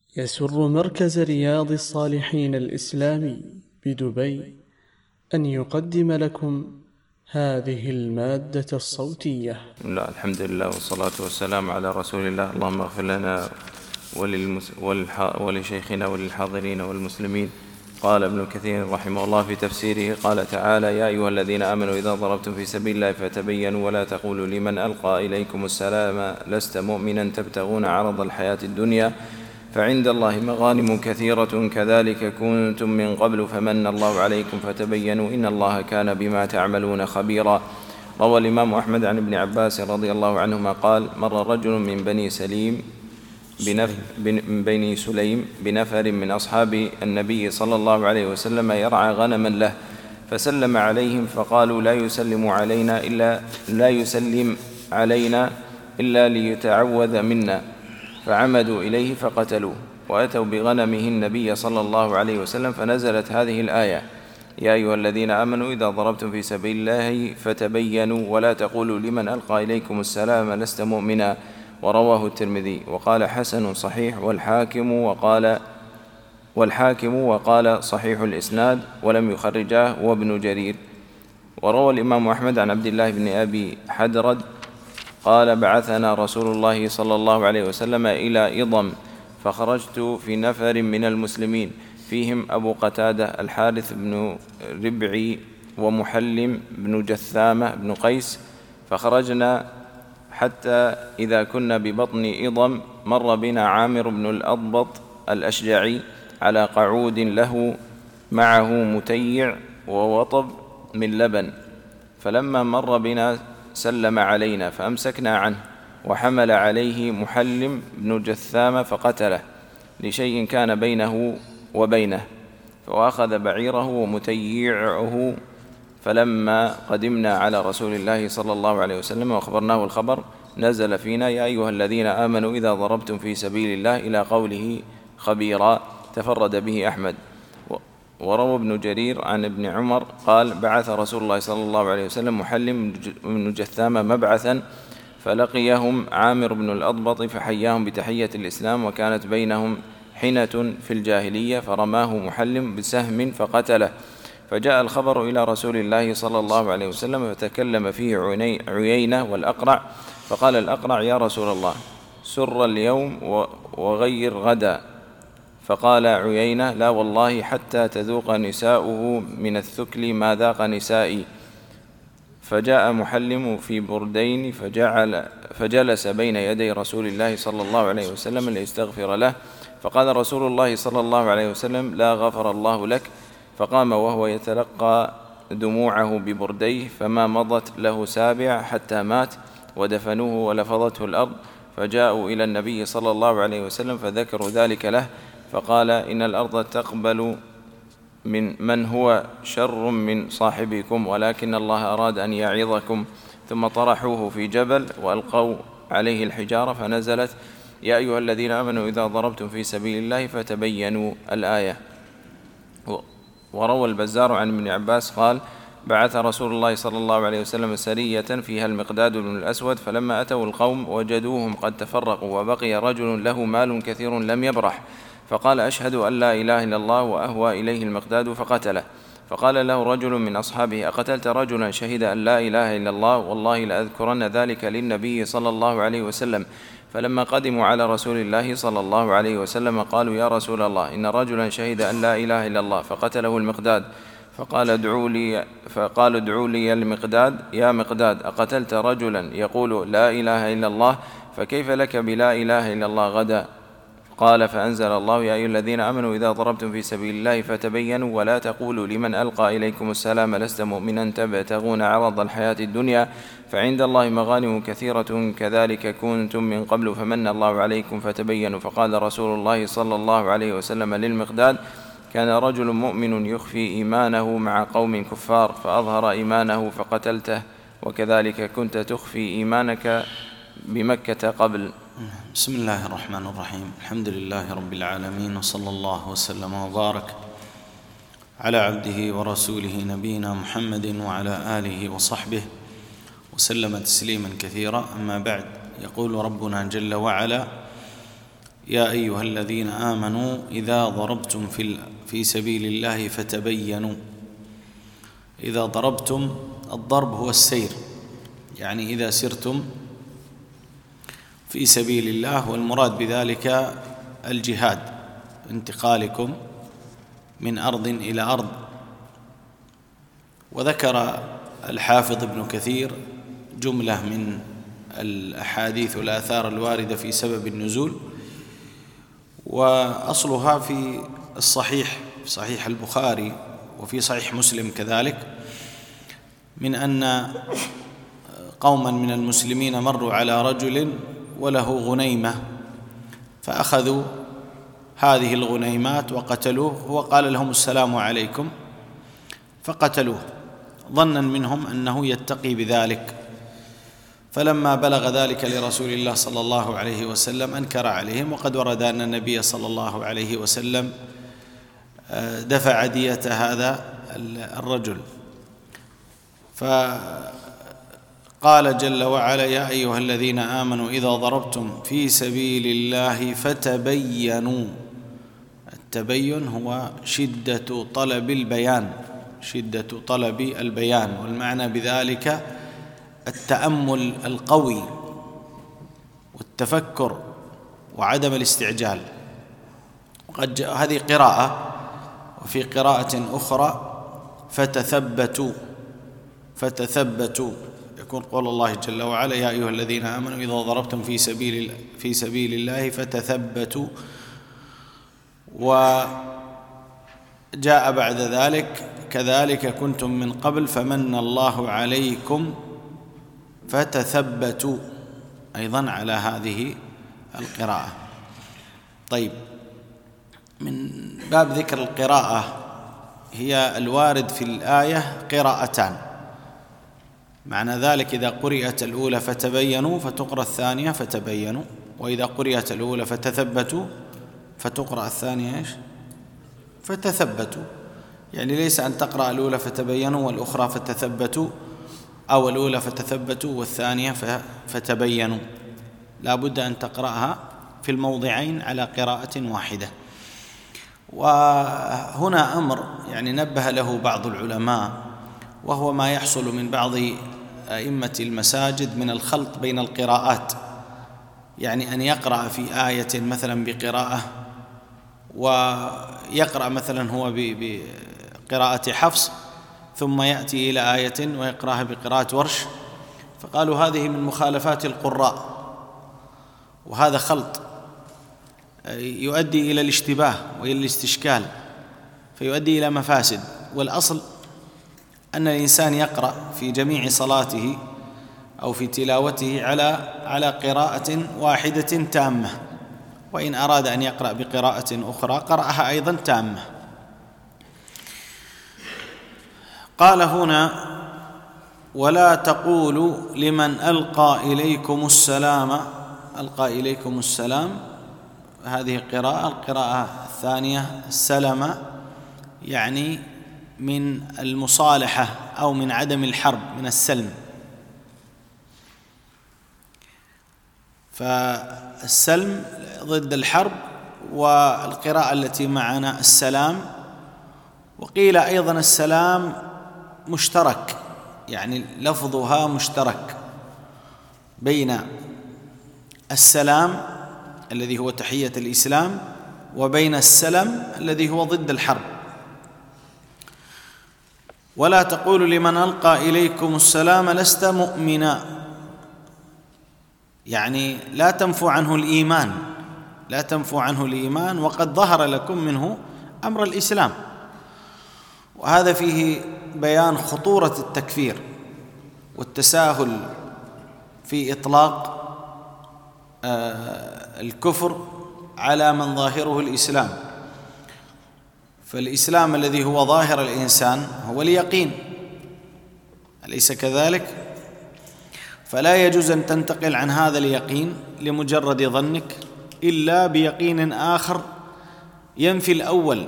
يسر مركز رياض الصالحين الإسلامي بدبي أن يقدم لكم هذه المادة الصوتية. لا، الحمد لله والصلاة والسلام على رسول الله. اللهم اغفر لنا ولشيخنا وللحاضرين والمسلمين. قال ابن كثير رحمه الله في تفسيره، قال تعالى: يا أيها الذين آمنوا إذا ضربتم في سبيل الله فتبينوا ولا تقولوا لمن ألقى إليكم السلام لست مؤمنا تبتغون عرض الحياة الدنيا فعند الله مغانم كثيرة كذلك كنتم من قبل فمن الله عليكم فتبينوا إن الله كان بما تعملون خبيرا. روى الإمام أحمد عن ابن عباس رضي الله عنهما قال: مر رجل من بني سليم بنفر من أصحاب النبي صلى الله عليه وسلم يرعى غنما له، فسلم عليهم فقالوا: لا يسلم علينا إلا ليتعوذ منا، فعمدوا إليه فقتلوه، وأتوا بغنمه النبي صلى الله عليه وسلم، فنزلت هذه الآية: يا أيها الذين آمنوا إذا ضربتم في سبيل الله فتبينوا ولا تقولوا لمن ألقى إليكم السلام لست مؤمنا. ورواه الترمذي وقال حسن صحيح، والحاكم وقال صحيح الإسناد، ولم يخرجاه وابن جرير. وروى الإمام أحمد عن عبد الله بن أبي حدرد قال: بعثنا رسول الله صلى الله عليه وسلم إلى إضم، فخرجت في نفر من المسلمين فيهم أبو قتادة الحارث بن ربعي ومحلم بن جثامة بن قيس، فخرجنا حتى إذا كنا ببطن إضم مر بنا عامر بن الأضبط الأشجعي على قعود له معه متيع ووطب من لبن، فلما مر بنا سلم علينا فأمسكنا عنه، وحمل عليه محلم بن جثامة فقتله لشيء كان بينه وبينه، فأخذ بعيره ومتيعه. فلما قدمنا على رسول الله صلى الله عليه وسلم وأخبرناه الخبر نزل فينا: يا أيها الذين آمنوا إذا ضربتم في سبيل الله إلى قوله خبيرا، تفرد به أحمد. وروى ابن جرير عن ابن عمر قال: بعث رسول الله صلى الله عليه وسلم محلم بن جثامة مبعثا، فلقيهم عامر بن الأضبط فحياهم بتحية الإسلام، وكانت بينهم حنة في الجاهلية، فرماه محلم بسهم فقتله. فجاء الخبر إلى رسول الله صلى الله عليه وسلم، فتكلم فيه عيينة والأقرع، فقال الأقرع: يا رسول الله، سر اليوم وغير غدا. فقال عيينة: لا والله حتى تذوق نساؤه من الثكل ما ذاق نسائي. فجاء محلم في بردين فجلس بين يدي رسول الله صلى الله عليه وسلم ليستغفر له، فقال رسول الله صلى الله عليه وسلم: لا غفر الله لك. فقام وهو يتلقى دموعه ببرديه، فما مضت له سابع حتى مات، ودفنوه ولفظته الأرض. فجاءوا إلى النبي صلى الله عليه وسلم فذكروا ذلك له، فقال: إن الأرض تقبل من هو شر من صاحبكم، ولكن الله أراد أن يعظكم. ثم طرحوه في جبل وألقوا عليه الحجارة، فنزلت: يا أيها الذين آمنوا إذا ضربتم في سبيل الله فتبينوا الآية. وروى البزار عن ابن عباس قال: بعث رسول الله صلى الله عليه وسلم سرية فيها المقداد بن الأسود، فلما أتوا القوم وجدوهم قد تفرقوا، وبقي رجل له مال كثير لم يبرح، فقال: أشهد أن لا إله إلا الله، وأهوى إليه المقداد فقتله. فقال له رجل من أصحابه: أقتلت رجلا شهد أن لا إله إلا الله؟ والله لأذكرن ذلك للنبي صلى الله عليه وسلم. فلما قدموا على رسول الله صلى الله عليه وسلم قالوا: يا رسول الله، إن رجلا شهد أن لا إله إلا الله فقتله المقداد. فقالوا: ادعوا لي المقداد. يا مقداد، أقتلت رجلا يقول لا إله إلا الله؟ فكيف لك بلا إله إلا الله غدا؟ قال: فأنزل الله: يا أيها الذين آمنوا إذا ضربتم في سبيل الله فتبينوا ولا تقولوا لمن ألقى إليكم السلام لست مؤمنا تبتغون عرض الحياة الدنيا فعند الله مغانم كثيرة كذلك كنتم من قبل فمن الله عليكم فتبينوا. فقال رسول الله صلى الله عليه وسلم للمقداد: كان رجل مؤمن يخفي إيمانه مع قوم كفار، فأظهر إيمانه فقتلته، وكذلك كنت تخفي إيمانك بمكة قبل. بسم الله الرحمن الرحيم. الحمد لله رب العالمين، وصلى الله وسلم وبارك على عبده ورسوله نبينا محمد وعلى آله وصحبه وسلم تسليما كثيرا. أما بعد، يقول ربنا جل وعلا: يا أيها الذين آمنوا إذا ضربتم في سبيل الله فتبينوا. إذا ضربتم، الضرب هو السير، يعني إذا سرتم في سبيل الله، والمراد بذلك الجهاد، انتقالكم من أرض إلى أرض. وذكر الحافظ ابن كثير جملة من الأحاديث والآثار الواردة في سبب النزول، وأصلها في الصحيح، في صحيح البخاري وفي صحيح مسلم كذلك، من أن قوما من المسلمين مروا على رجل وله غنيمة، فأخذوا هذه الغنيمات وقتلوه، وقال لهم السلام عليكم، فقتلوه ظنا منهم أنه يتقي بذلك. فلما بلغ ذلك لرسول الله صلى الله عليه وسلم أنكر عليهم، وقد ورد أن النبي صلى الله عليه وسلم دفع دية هذا الرجل. فقال جل وعلا: يا أيها الذين آمنوا إذا ضربتم في سبيل الله فتبينوا. التبين هو شدة طلب البيان، شدة طلب البيان، والمعنى بذلك التأمل القوي والتفكر وعدم الاستعجال. وقد جاء هذه قراءة، وفي قراءة أخرى فتثبتوا. فتثبتوا يكون قول الله جل وعلا: يا أيها الذين آمنوا إذا ضربتم في سبيل الله فتثبتوا. وجاء بعد ذلك: كذلك كنتم من قبل فمن الله عليكم فتثبتوا، أيضا على هذه القراءة. طيب، من باب ذكر القراءة، هي الوارد في الآية قراءتان، معنى ذلك إذا قرئت الأولى فتبينوا فتقرأ الثانية فتبينوا، وإذا قرئت الأولى فتثبتوا فتقرأ الثانية إيش؟ فتثبتوا. يعني ليس أن تقرأ الأولى فتبينوا والأخرى فتثبتوا، أو الأولى فتثبتوا والثانية فتبينوا، لا بد أن تقرأها في الموضعين على قراءة واحدة. وهنا أمر يعني نبه له بعض العلماء، وهو ما يحصل من بعض أئمة المساجد من الخلط بين القراءات، يعني أن يقرأ في آية مثلا بقراءة، ويقرأ مثلا هو بقراءة حفص، ثم يأتي إلى آية ويقرأها بقراءة ورش، فقالوا هذه من مخالفات القراء، وهذا خلط يؤدي إلى الاشتباه وإلى الاستشكال، فيؤدي إلى مفاسد. والأصل أن الإنسان يقرأ في جميع صلاته أو في تلاوته على قراءة واحدة تامة، وإن أراد أن يقرأ بقراءة أخرى قرأها أيضا تامة. قال هنا: ولا تقولوا لمن ألقى إليكم السلام. ألقى إليكم السلام هذه قراءة. القراءة الثانية السلم، يعني من المصالحة أو من عدم الحرب، من السلم. فالسلم ضد الحرب، والقراءة التي معنا السلام. وقيل أيضا السلام مشترك، يعني لفظها مشترك بين السلام الذي هو تحية الإسلام وبين السلم الذي هو ضد الحرب. ولا تقولوا لمن ألقى إليكم السلام لست مؤمنا، يعني لا تنفو عنه الإيمان، لا تنفو عنه الإيمان، وقد ظهر لكم منه أمر الإسلام. وهذا فيه بيان خطورة التكفير والتساهل في إطلاق الكفر على من ظاهره الإسلام. فالإسلام الذي هو ظاهر الإنسان هو اليقين، أليس كذلك؟ فلا يجوز أن تنتقل عن هذا اليقين لمجرد ظنك إلا بيقين آخر ينفي الأول،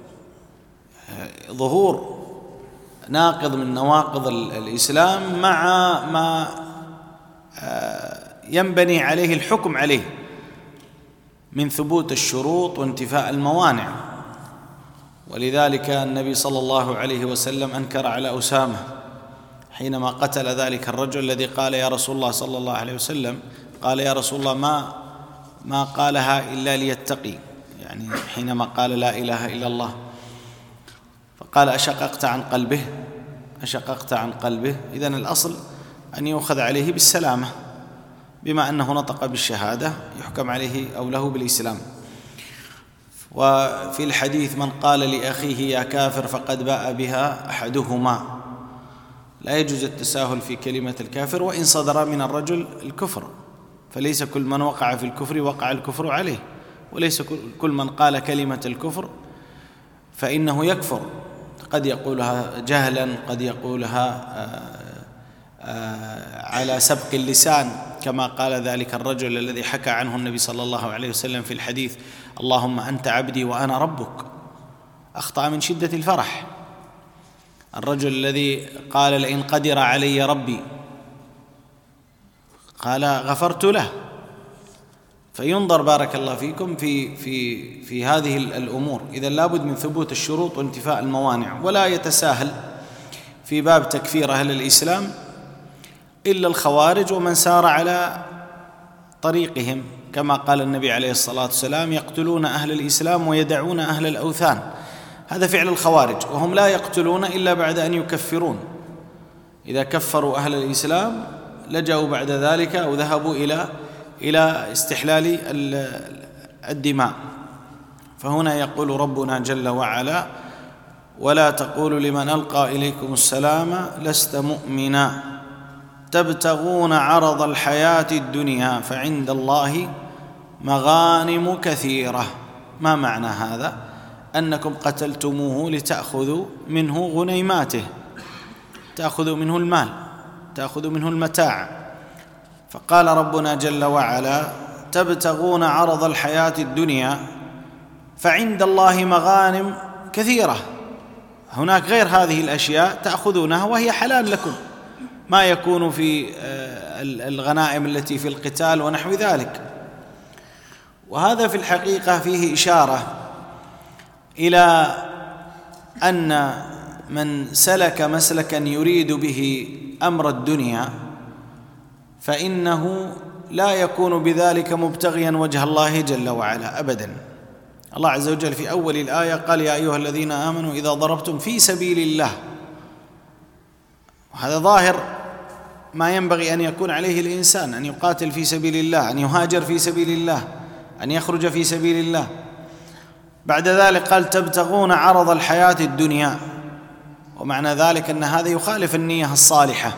ظهور ناقض من نواقض الإسلام مع ما ينبني عليه الحكم عليه من ثبوت الشروط وانتفاء الموانع. ولذلك النبي صلى الله عليه وسلم أنكر على أسامة حينما قتل ذلك الرجل الذي قال يا رسول الله صلى الله عليه وسلم، قال يا رسول الله ما قالها إلا ليتقي، يعني حينما قال لا إله إلا الله، فقال أشققت عن قلبه، أشققت عن قلبه. إذن الأصل أن يؤخذ عليه بالسلامة، بما أنه نطق بالشهادة يحكم عليه أو له بالإسلام. وفي الحديث من قال لأخيه يا كافر فقد باء بها أحدهما. لا يجوز التساهل في كلمة الكافر وإن صدر من الرجل الكفر، فليس كل من وقع في الكفر وقع الكفر عليه، وليس كل من قال كلمة الكفر فإنه يكفر، قد يقولها جهلا، قد يقولها على سبق اللسان، كما قال ذلك الرجل الذي حكى عنه النبي صلى الله عليه وسلم في الحديث اللهم أنت عبدي وأنا ربك، أخطأ من شدة الفرح. الرجل الذي قال لئن قدر علي ربي قال غفرت له. فينظر بارك الله فيكم في هذه الأمور. إذا لابد من ثبوت الشروط وانتفاء الموانع، ولا يتساهل في باب تكفير أهل الإسلام إلا الخوارج ومن سار على طريقهم، كما قال النبي عليه الصلاة والسلام يقتلون أهل الإسلام ويدعون أهل الأوثان. هذا فعل الخوارج، وهم لا يقتلون إلا بعد أن يكفرون. إذا كفروا أهل الإسلام لجأوا بعد ذلك أو ذهبوا إلى استحلال الدماء. فهنا يقول ربنا جل وعلا ولا تقولوا لمن ألقى إليكم السلام لست مؤمنا تبتغون عرض الحياة الدنيا فعند الله مغانم كثيرة. ما معنى هذا؟ أنكم قتلتموه لتأخذوا منه غنيماته، تأخذوا منه المال، تأخذوا منه المتاع. فقال ربنا جل وعلا تبتغون عرض الحياة الدنيا فعند الله مغانم كثيرة. هناك غير هذه الأشياء تأخذونها وهي حلال لكم، ما يكون في الغنائم التي في القتال ونحو ذلك. وهذا في الحقيقة فيه إشارة إلى أن من سلك مسلكا يريد به أمر الدنيا فإنه لا يكون بذلك مبتغيا وجه الله جل وعلا أبدا. الله عز وجل في أول الآية قال يا أيها الذين آمنوا إذا ضربتم في سبيل الله، وهذا ظاهر ما ينبغي أن يكون عليه الإنسان، أن يقاتل في سبيل الله، أن يهاجر في سبيل الله، أن يخرج في سبيل الله. بعد ذلك قال تبتغون عرض الحياة الدنيا، ومعنى ذلك أن هذا يخالف النية الصالحة.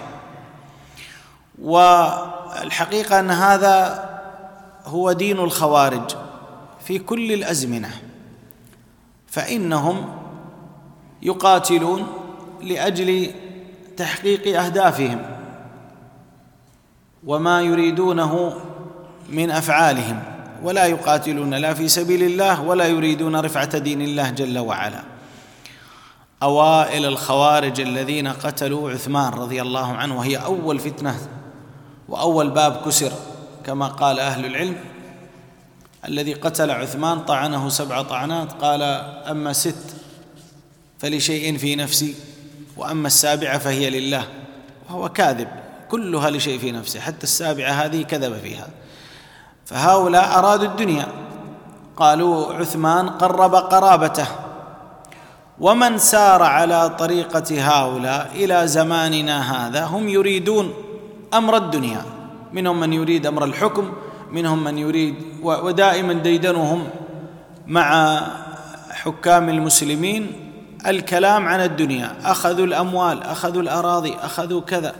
والحقيقة أن هذا هو دين الخوارج في كل الأزمنة، فإنهم يقاتلون لأجل تحقيق أهدافهم وما يريدونه من أفعالهم، ولا يقاتلون لا في سبيل الله ولا يريدون رفعة دين الله جل وعلا. أوائل الخوارج الذين قتلوا عثمان رضي الله عنه، وهي أول فتنة وأول باب كسر كما قال أهل العلم. الذي قتل عثمان طعنه 7 طعنات، قال أما 6 فلشيء في نفسي وأما 7 فهي لله، وهو كاذب، كلها لشيء في نفسه، حتى 7 هذه كذب فيها. فهؤلاء أرادوا الدنيا، قالوا عثمان قرب قرابته. ومن سار على طريقة هؤلاء إلى زماننا هذا هم يريدون أمر الدنيا، منهم من يريد أمر الحكم، منهم من يريد، ودائما ديدنهم مع حكام المسلمين الكلام عن الدنيا، أخذوا الأموال، أخذوا الأراضي، أخذوا كذا.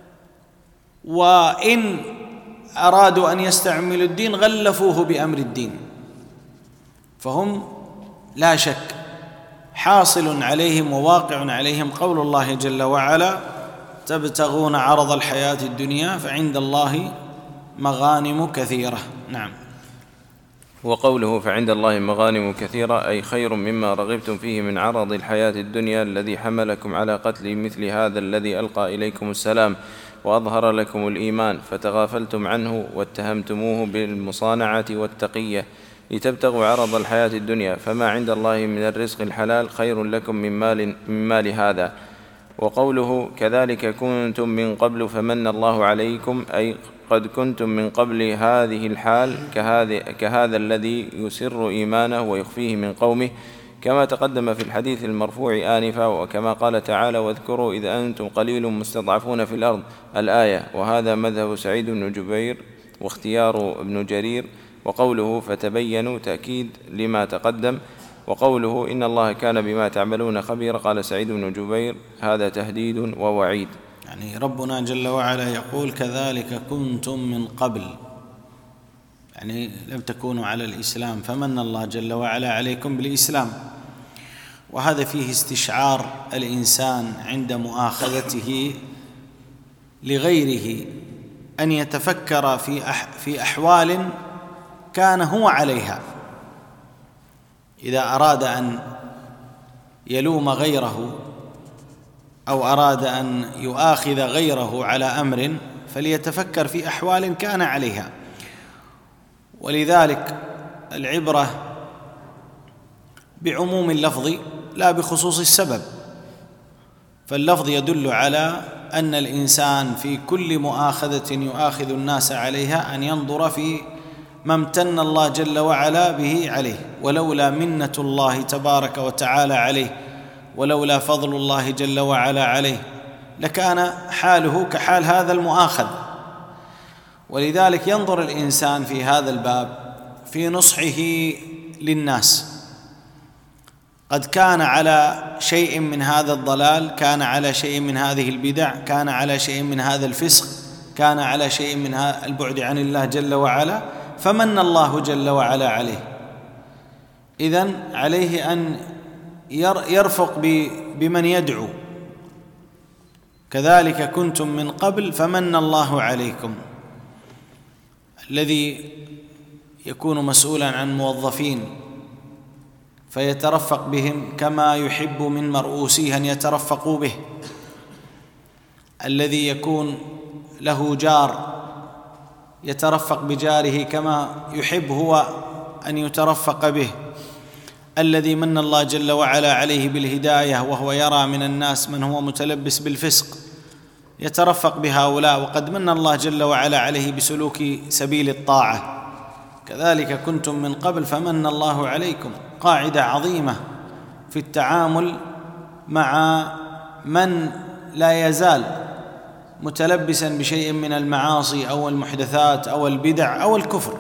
وإن أرادوا أن يستعملوا الدين غلفوه بأمر الدين. فهم لا شك حاصل عليهم وواقع عليهم قول الله جل وعلا تبتغون عرض الحياة الدنيا فعند الله مغانم كثيرة. نعم. وقوله فعند الله مغانم كثيرة أي خير مما رغبتم فيه من عرض الحياة الدنيا الذي حملكم على قتل مثل هذا الذي ألقى إليكم السلام وأظهر لكم الإيمان فتغافلتم عنه واتهمتموه بالمصانعة والتقية لتبتغوا عرض الحياة الدنيا، فما عند الله من الرزق الحلال خير لكم من مال هذا. وقوله كذلك كنتم من قبل فمن الله عليكم، أي قد كنتم من قبل هذه الحال كهذا الذي يسر إيمانه ويخفيه من قومه، كما تقدم في الحديث المرفوع آنفا، وكما قال تعالى واذكروا إذ أنتم قليل مستضعفون في الأرض الآية. وهذا مذهب سعيد بن جبير واختيار ابن جرير. وقوله فتبينوا تأكيد لما تقدم. وقوله إن الله كان بما تعملون خبيرا، قال سعيد بن جبير هذا تهديد ووعيد. يعني ربنا جل وعلا يقول كذلك كنتم من قبل، يعني لم تكونوا على الإسلام فمن الله جل وعلا عليكم بالإسلام. وهذا فيه استشعار الإنسان عند مؤاخذته لغيره أن يتفكر في أحوال كان هو عليها. إذا أراد أن يلوم غيره أو أراد أن يؤاخذ غيره على أمر فليتفكر في أحوال كان عليها. ولذلك العبرة بعموم اللفظ لا بخصوص السبب، فاللفظ يدل على أن الإنسان في كل مؤاخذة يؤاخذ الناس عليها أن ينظر في ما امتن الله جل وعلا به عليه. ولولا منة الله تبارك وتعالى عليه، ولولا فضل الله جل وعلا عليه، لكان حاله كحال هذا المؤاخذ. ولذلك ينظر الإنسان في هذا الباب في نصحه للناس، قد كان على شيء من هذا الضلال، كان على شيء من هذه البدع، كان على شيء من هذا الفسق، كان على شيء من البعد عن الله جل وعلا، فمن الله جل وعلا عليه. إذن عليه أن يرفق بمن يدعو. كذلك كنتم من قبل فمن الله عليكم. الذي يكون مسؤولا عن موظفين فيترفق بهم كما يحب من مرؤوسيه أن يترفقوا به. الذي يكون له جار يترفق بجاره كما يحب هو أن يترفق به. الذي من الله جل وعلا عليه بالهداية وهو يرى من الناس من هو متلبس بالفسق يترفق بهؤلاء، وقد من الله جل وعلا عليه بسلوك سبيل الطاعة. كذلك كنتم من قبل فمن الله عليكم، قاعدة عظيمة في التعامل مع من لا يزال متلبسا بشيء من المعاصي أو المحدثات أو البدع أو الكفر.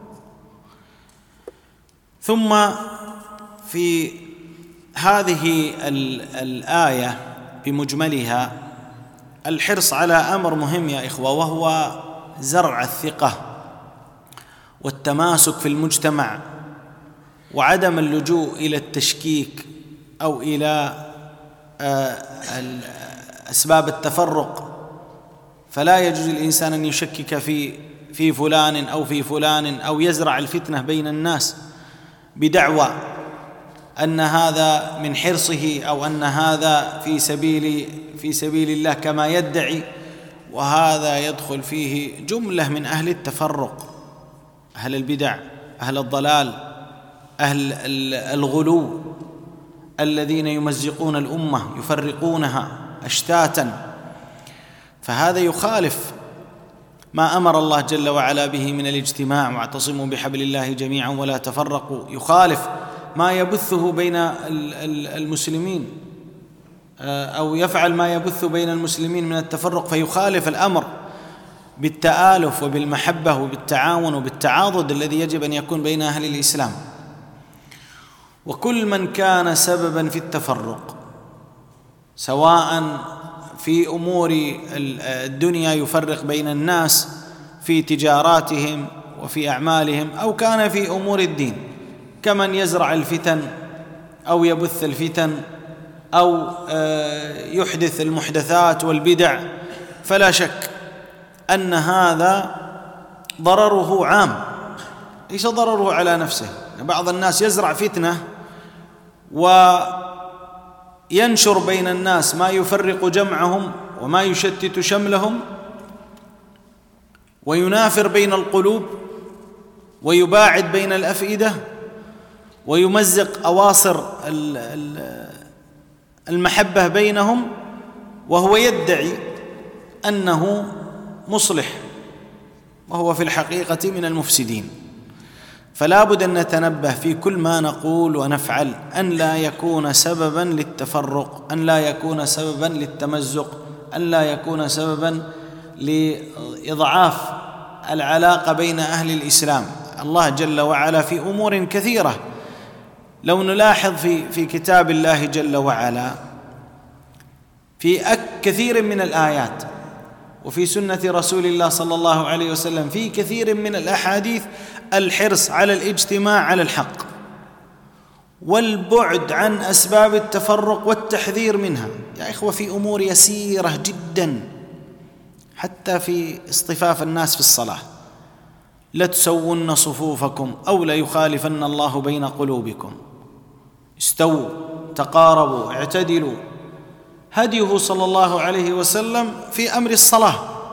ثم في هذه الآية بمجملها الحرص على أمر مهم يا إخوة، وهو زرع الثقة والتماسك في المجتمع، وعدم اللجوء إلى التشكيك أو إلى أسباب التفرق. فلا يجوز الإنسان أن يشكك في فلان أو في فلان أو يزرع الفتنة بين الناس بدعوى أن هذا من حرصه أو أن هذا في سبيل الله كما يدعي. وهذا يدخل فيه جملة من أهل التفرق، أهل البدع، أهل الضلال، أهل الغلو، الذين يمزقون الأمة يفرقونها أشتاتا. فهذا يخالف ما أمر الله جل وعلا به من الاجتماع، واعتصموا بحبل الله جميعا ولا تفرقوا، يخالف ما يبثه بين المسلمين أو يفعل ما يبث بين المسلمين من التفرق، فيخالف الأمر بالتآلف وبالمحبة وبالتعاون وبالتعاضد الذي يجب أن يكون بين أهل الإسلام. وكل من كان سببا في التفرق سواء في أمور الدنيا يفرق بين الناس في تجاراتهم وفي أعمالهم، أو كان في أمور الدين كمن يزرع الفتن أو يبث الفتن أو يحدث المحدثات والبدع، فلا شك أن هذا ضرره عام، ليس ضرره على نفسه. بعض الناس يزرع فتنة وينشر بين الناس ما يفرق جمعهم وما يشتت شملهم وينافر بين القلوب، ويباعد بين الأفئدة ويمزق أواصر المحبة بينهم، وهو يدعي أنه مصلح وهو في الحقيقة من المفسدين. فلا بد أن نتنبه في كل ما نقول ونفعل أن لا يكون سببا للتفرق، أن لا يكون سببا للتمزق، أن لا يكون سببا لإضعاف العلاقة بين أهل الإسلام. الله جل وعلا في أمور كثيرة لو نلاحظ في كتاب الله جل وعلا في كثير من الآيات، وفي سنة رسول الله صلى الله عليه وسلم في كثير من الأحاديث الحرص على الاجتماع على الحق والبعد عن أسباب التفرق والتحذير منها. يا إخوة، في أمور يسيرة جدا، حتى في اصطفاف الناس في الصلاة: لتسون صفوفكم أو ليخالفن الله بين قلوبكم، استووا، تقاربوا، اعتدلوا. هديه صلى الله عليه وسلم في أمر الصلاة.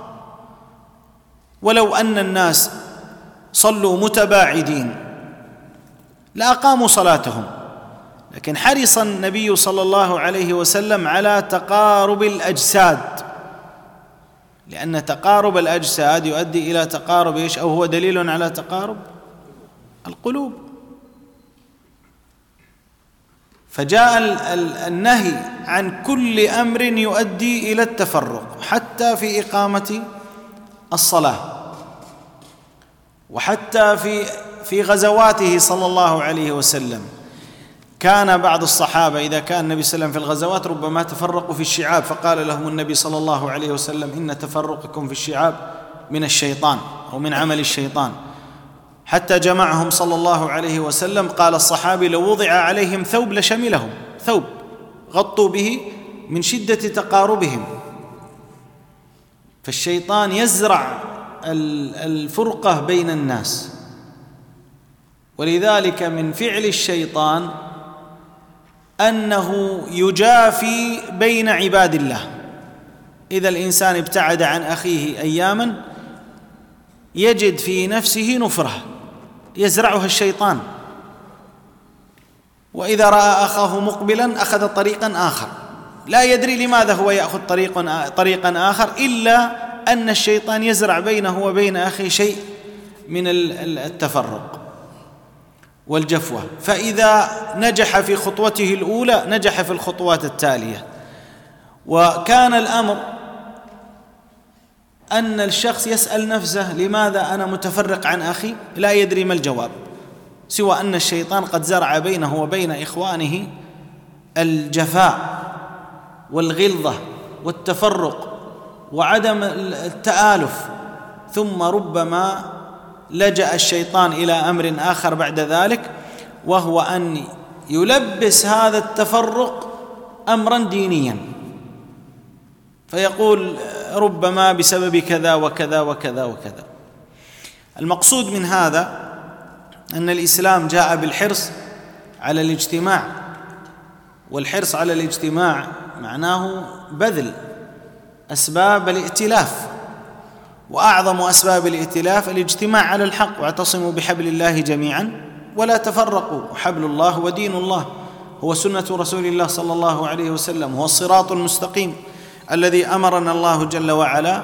ولو أن الناس صلوا متباعدين لأقاموا صلاتهم، لكن حرص النبي صلى الله عليه وسلم على تقارب الأجساد، لأن تقارب الأجساد يؤدي إلى تقارب إيش؟ أو هو دليل على تقارب القلوب. فجاء النهي عن كل أمر يؤدي إلى التفرق، حتى في إقامة الصلاة، وحتى في غزواته صلى الله عليه وسلم. كان بعض الصحابة إذا كان النبي صلى الله عليه وسلم في الغزوات ربما تفرقوا في الشعاب، فقال لهم النبي صلى الله عليه وسلم: إن تفرقكم في الشعاب من الشيطان أو من عمل الشيطان. حتى جمعهم صلى الله عليه وسلم، قال الصحابي: لو وضع عليهم ثوب لشملهم، ثوب غطوا به من شدة تقاربهم. فالشيطان يزرع الفرقة بين الناس، ولذلك من فعل الشيطان أنه يجافي بين عباد الله. إذا الإنسان ابتعد عن أخيه أياما يجد في نفسه نفرة يزرعها الشيطان، وإذا رأى أخاه مقبلا أخذ طريقا آخر، لا يدري لماذا هو يأخذ طريقا آخر، إلا أن الشيطان يزرع بينه وبين أخيه شيء من التفرق والجفوة. فإذا نجح في خطوته الأولى نجح في الخطوات التالية. وكان الأمر أن الشخص يسأل نفسه: لماذا أنا متفرق عن أخي؟ لا يدري ما الجواب، سوى أن الشيطان قد زرع بينه وبين إخوانه الجفاء والغلظة والتفرق وعدم التآلف. ثم ربما لجأ الشيطان إلى أمر آخر بعد ذلك، وهو أن يلبس هذا التفرق أمرا دينيا، فيقول ربما بسبب كذا وكذا وكذا وكذا. المقصود من هذا أن الإسلام جاء بالحرص على الاجتماع، والحرص على الاجتماع معناه بذل أسباب الائتلاف، وأعظم أسباب الائتلاف الاجتماع على الحق: واعتصموا بحبل الله جميعا ولا تفرقوا. حبل الله ودين الله هو سنة رسول الله صلى الله عليه وسلم، هو الصراط المستقيم الذي أمرنا الله جل وعلا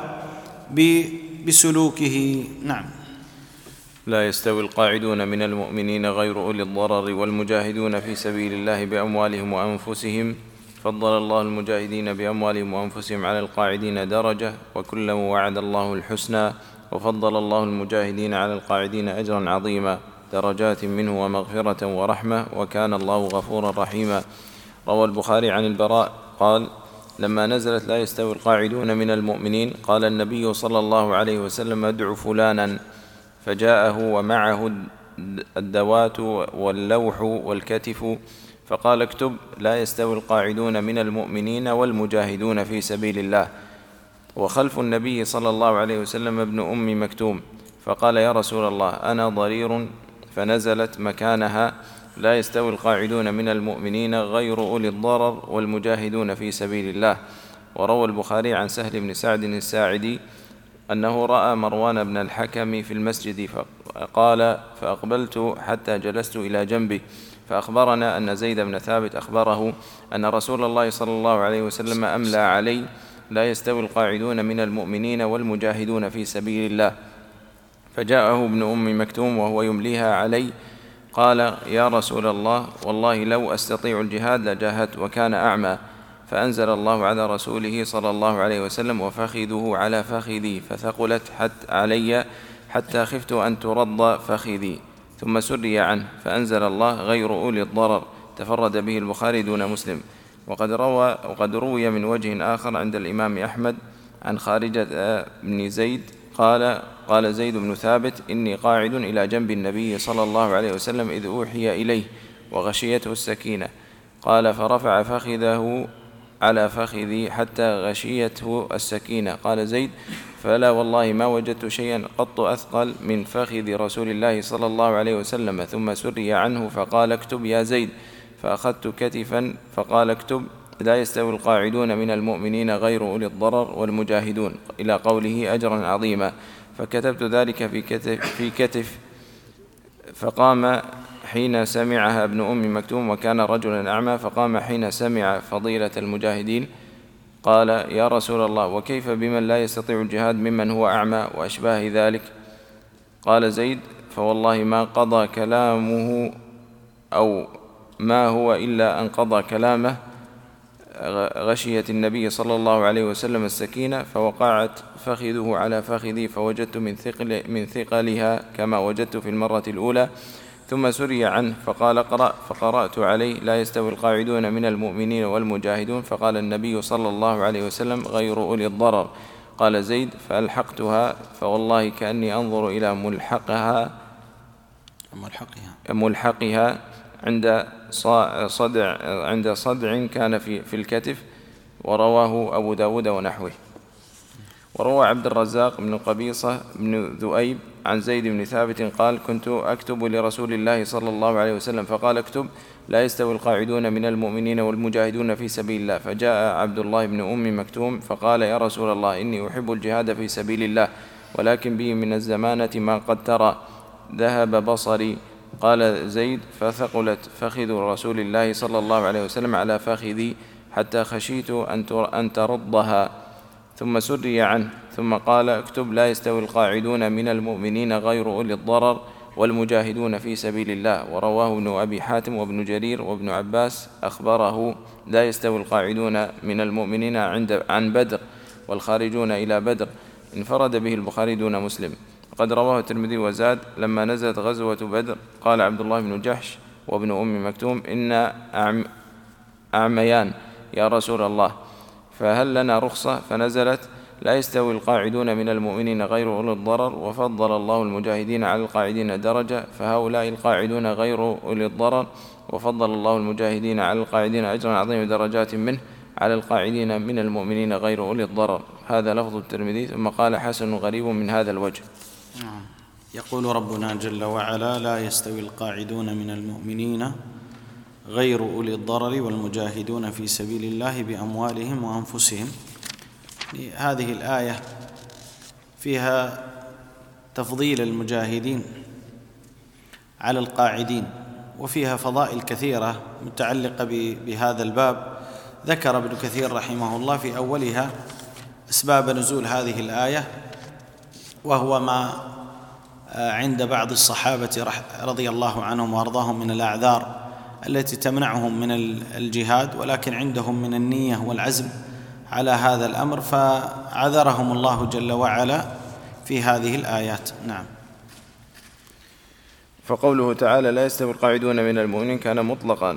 بسلوكه. نعم. لا يستوي القاعدون من المؤمنين غير أولي الضرر والمجاهدون في سبيل الله بأموالهم وأنفسهم، فضل الله المجاهدين بأموالهم وأنفسهم على القاعدين درجة، وكلا وعد الله الحسنى، وفضل الله المجاهدين على القاعدين أجرا عظيما، درجات منه ومغفرة ورحمة، وكان الله غفورا رحيما. روى البخاري عن البراء قال: لما نزلت لا يستوي القاعدون من المؤمنين قال النبي صلى الله عليه وسلم: ادعوا فلانا، فجاءه ومعه الدوات واللوح والكتف، فقال: اكتب: لا يستوي القاعدون من المؤمنين والمجاهدون في سبيل الله. وخلف النبي صلى الله عليه وسلم ابن أم مكتوم، فقال: يا رسول الله أنا ضرير، فنزلت مكانها: لا يستوي القاعدون من المؤمنين غير أولي الضرر والمجاهدون في سبيل الله. وروى البخاري عن سهل بن سعد الساعدي أنه رأى مروان بن الحكم في المسجد قال فأقبلت حتى جلست إلى جنبه فأخبرنا أن زيد بن ثابت أخبره أن رسول الله صلى الله عليه وسلم أملى علي: لا يستوي القاعدون من المؤمنين والمجاهدون في سبيل الله. فجاءه ابن أم مكتوم وهو يمليها علي، قال: يا رسول الله، والله لو أستطيع الجهاد لجاهدت، وكان أعمى. فأنزل الله على رسوله صلى الله عليه وسلم: وفخذه على فخذي، فثقلت علي حتى خفت أن ترض فخذي. ثم سري عنه، فأنزل الله: غير أولي الضرر. تفرد به البخاري دون مسلم. وقد روي من وجه آخر عند الإمام أحمد عن خارجة بن زيد قال زيد بن ثابت: إني قاعد إلى جنب النبي صلى الله عليه وسلم إذ أوحي إليه وغشيته السكينة. قال: فرفع فخذه على فخذي حتى غشيته السكينة. قال زيد: فلا والله ما وجدت شيئا قط أثقل من فخذ رسول الله صلى الله عليه وسلم. ثم سري عنه فقال: اكتب يا زيد. فأخذت كتفا فقال: اكتب: لا يستوي القاعدون من المؤمنين غير أولي الضرر والمجاهدون، إلى قوله: أجرا عظيما. فكتبت ذلك في كتف. فقام حين سمعها ابن أم مكتوم، وكان رجلا أعمى، فقام حين سمع فضيلة المجاهدين قال: يا رسول الله، وكيف بمن لا يستطيع الجهاد ممن هو أعمى وأشباه ذلك؟ قال زيد: فوالله ما قضى كلامه أو ما هو إلا أن قضى كلامه غشية النبي صلى الله عليه وسلم السكينة، فوقعت فخذه على فخذي، فوجدت من ثقلها كما وجدت في المرة الأولى. ثم سري عنه فقال: اقرأ. فقرأت عليه: لا يستوي القاعدون من المؤمنين والمجاهدون. فقال النبي صلى الله عليه وسلم: غير أولي الضرر. قال زيد: فألحقتها، فوالله كأني أنظر إلى ملحقها عند صدع كان في الكتف. ورواه أبو داود ونحوه. وروى عبد الرزاق بن قبيصة بن ذؤيب عن زيد بن ثابت قال: كنت أكتب لرسول الله صلى الله عليه وسلم، فقال: اكتب: لا يستوي القاعدون من المؤمنين والمجاهدون في سبيل الله. فجاء عبد الله بن أم مكتوم فقال: يا رسول الله، إني أحب الجهاد في سبيل الله، ولكن بي من الزمانة ما قد ترى، ذهب بصري. قال زيد: فثقلت فخذ رسول الله صلى الله عليه وسلم على فخذي حتى خشيت أن ترضها. ثم سري عنه، ثم قال: اكتب: لا يستوي القاعدون من المؤمنين غير أولي الضرر والمجاهدون في سبيل الله. ورواه ابن أبي حاتم وابن جرير وابن عباس أخبره: لا يستوي القاعدون من المؤمنين عن بدر والخارجون إلى بدر. انفرد به البخاري دون مسلم. وقد رواه الترمذي وزاد: لما نزلت غزوة بدر قال عبد الله بن جحش وابن أم مكتوم: إنا أعميان يا رسول الله، فهل لنا رخصة؟ فنزلت: لا يستوي القاعدون من المؤمنين غير أولي الضرر، وفضل الله المجاهدين على القاعدين درجة، فهؤلاء القاعدون غير أولي الضرر، وفضل الله المجاهدين على القاعدين أجرا عظيما درجات منه على القاعدين من المؤمنين غير أولي الضرر. هذا لفظ الترمذي. ثم قال: حسن غريب من هذا الوجه. يقول ربنا جل وعلا: لا يستوي القاعدون من المؤمنين غير أولي الضرر والمجاهدون في سبيل الله بأموالهم وأنفسهم. هذه الآية فيها تفضيل المجاهدين على القاعدين، وفيها فضائل كثيرة متعلقة بهذا الباب. ذكر ابن كثير رحمه الله في أولها أسباب نزول هذه الآية، وهو ما عند بعض الصحابة رضي الله عنهم وأرضاهم من الأعذار التي تمنعهم من الجهاد، ولكن عندهم من النية والعزم على هذا الأمر، فعذرهم الله جل وعلا في هذه الآيات. نعم. فقوله تعالى: لا يستوي القاعدون من المؤمنين كان مطلقا،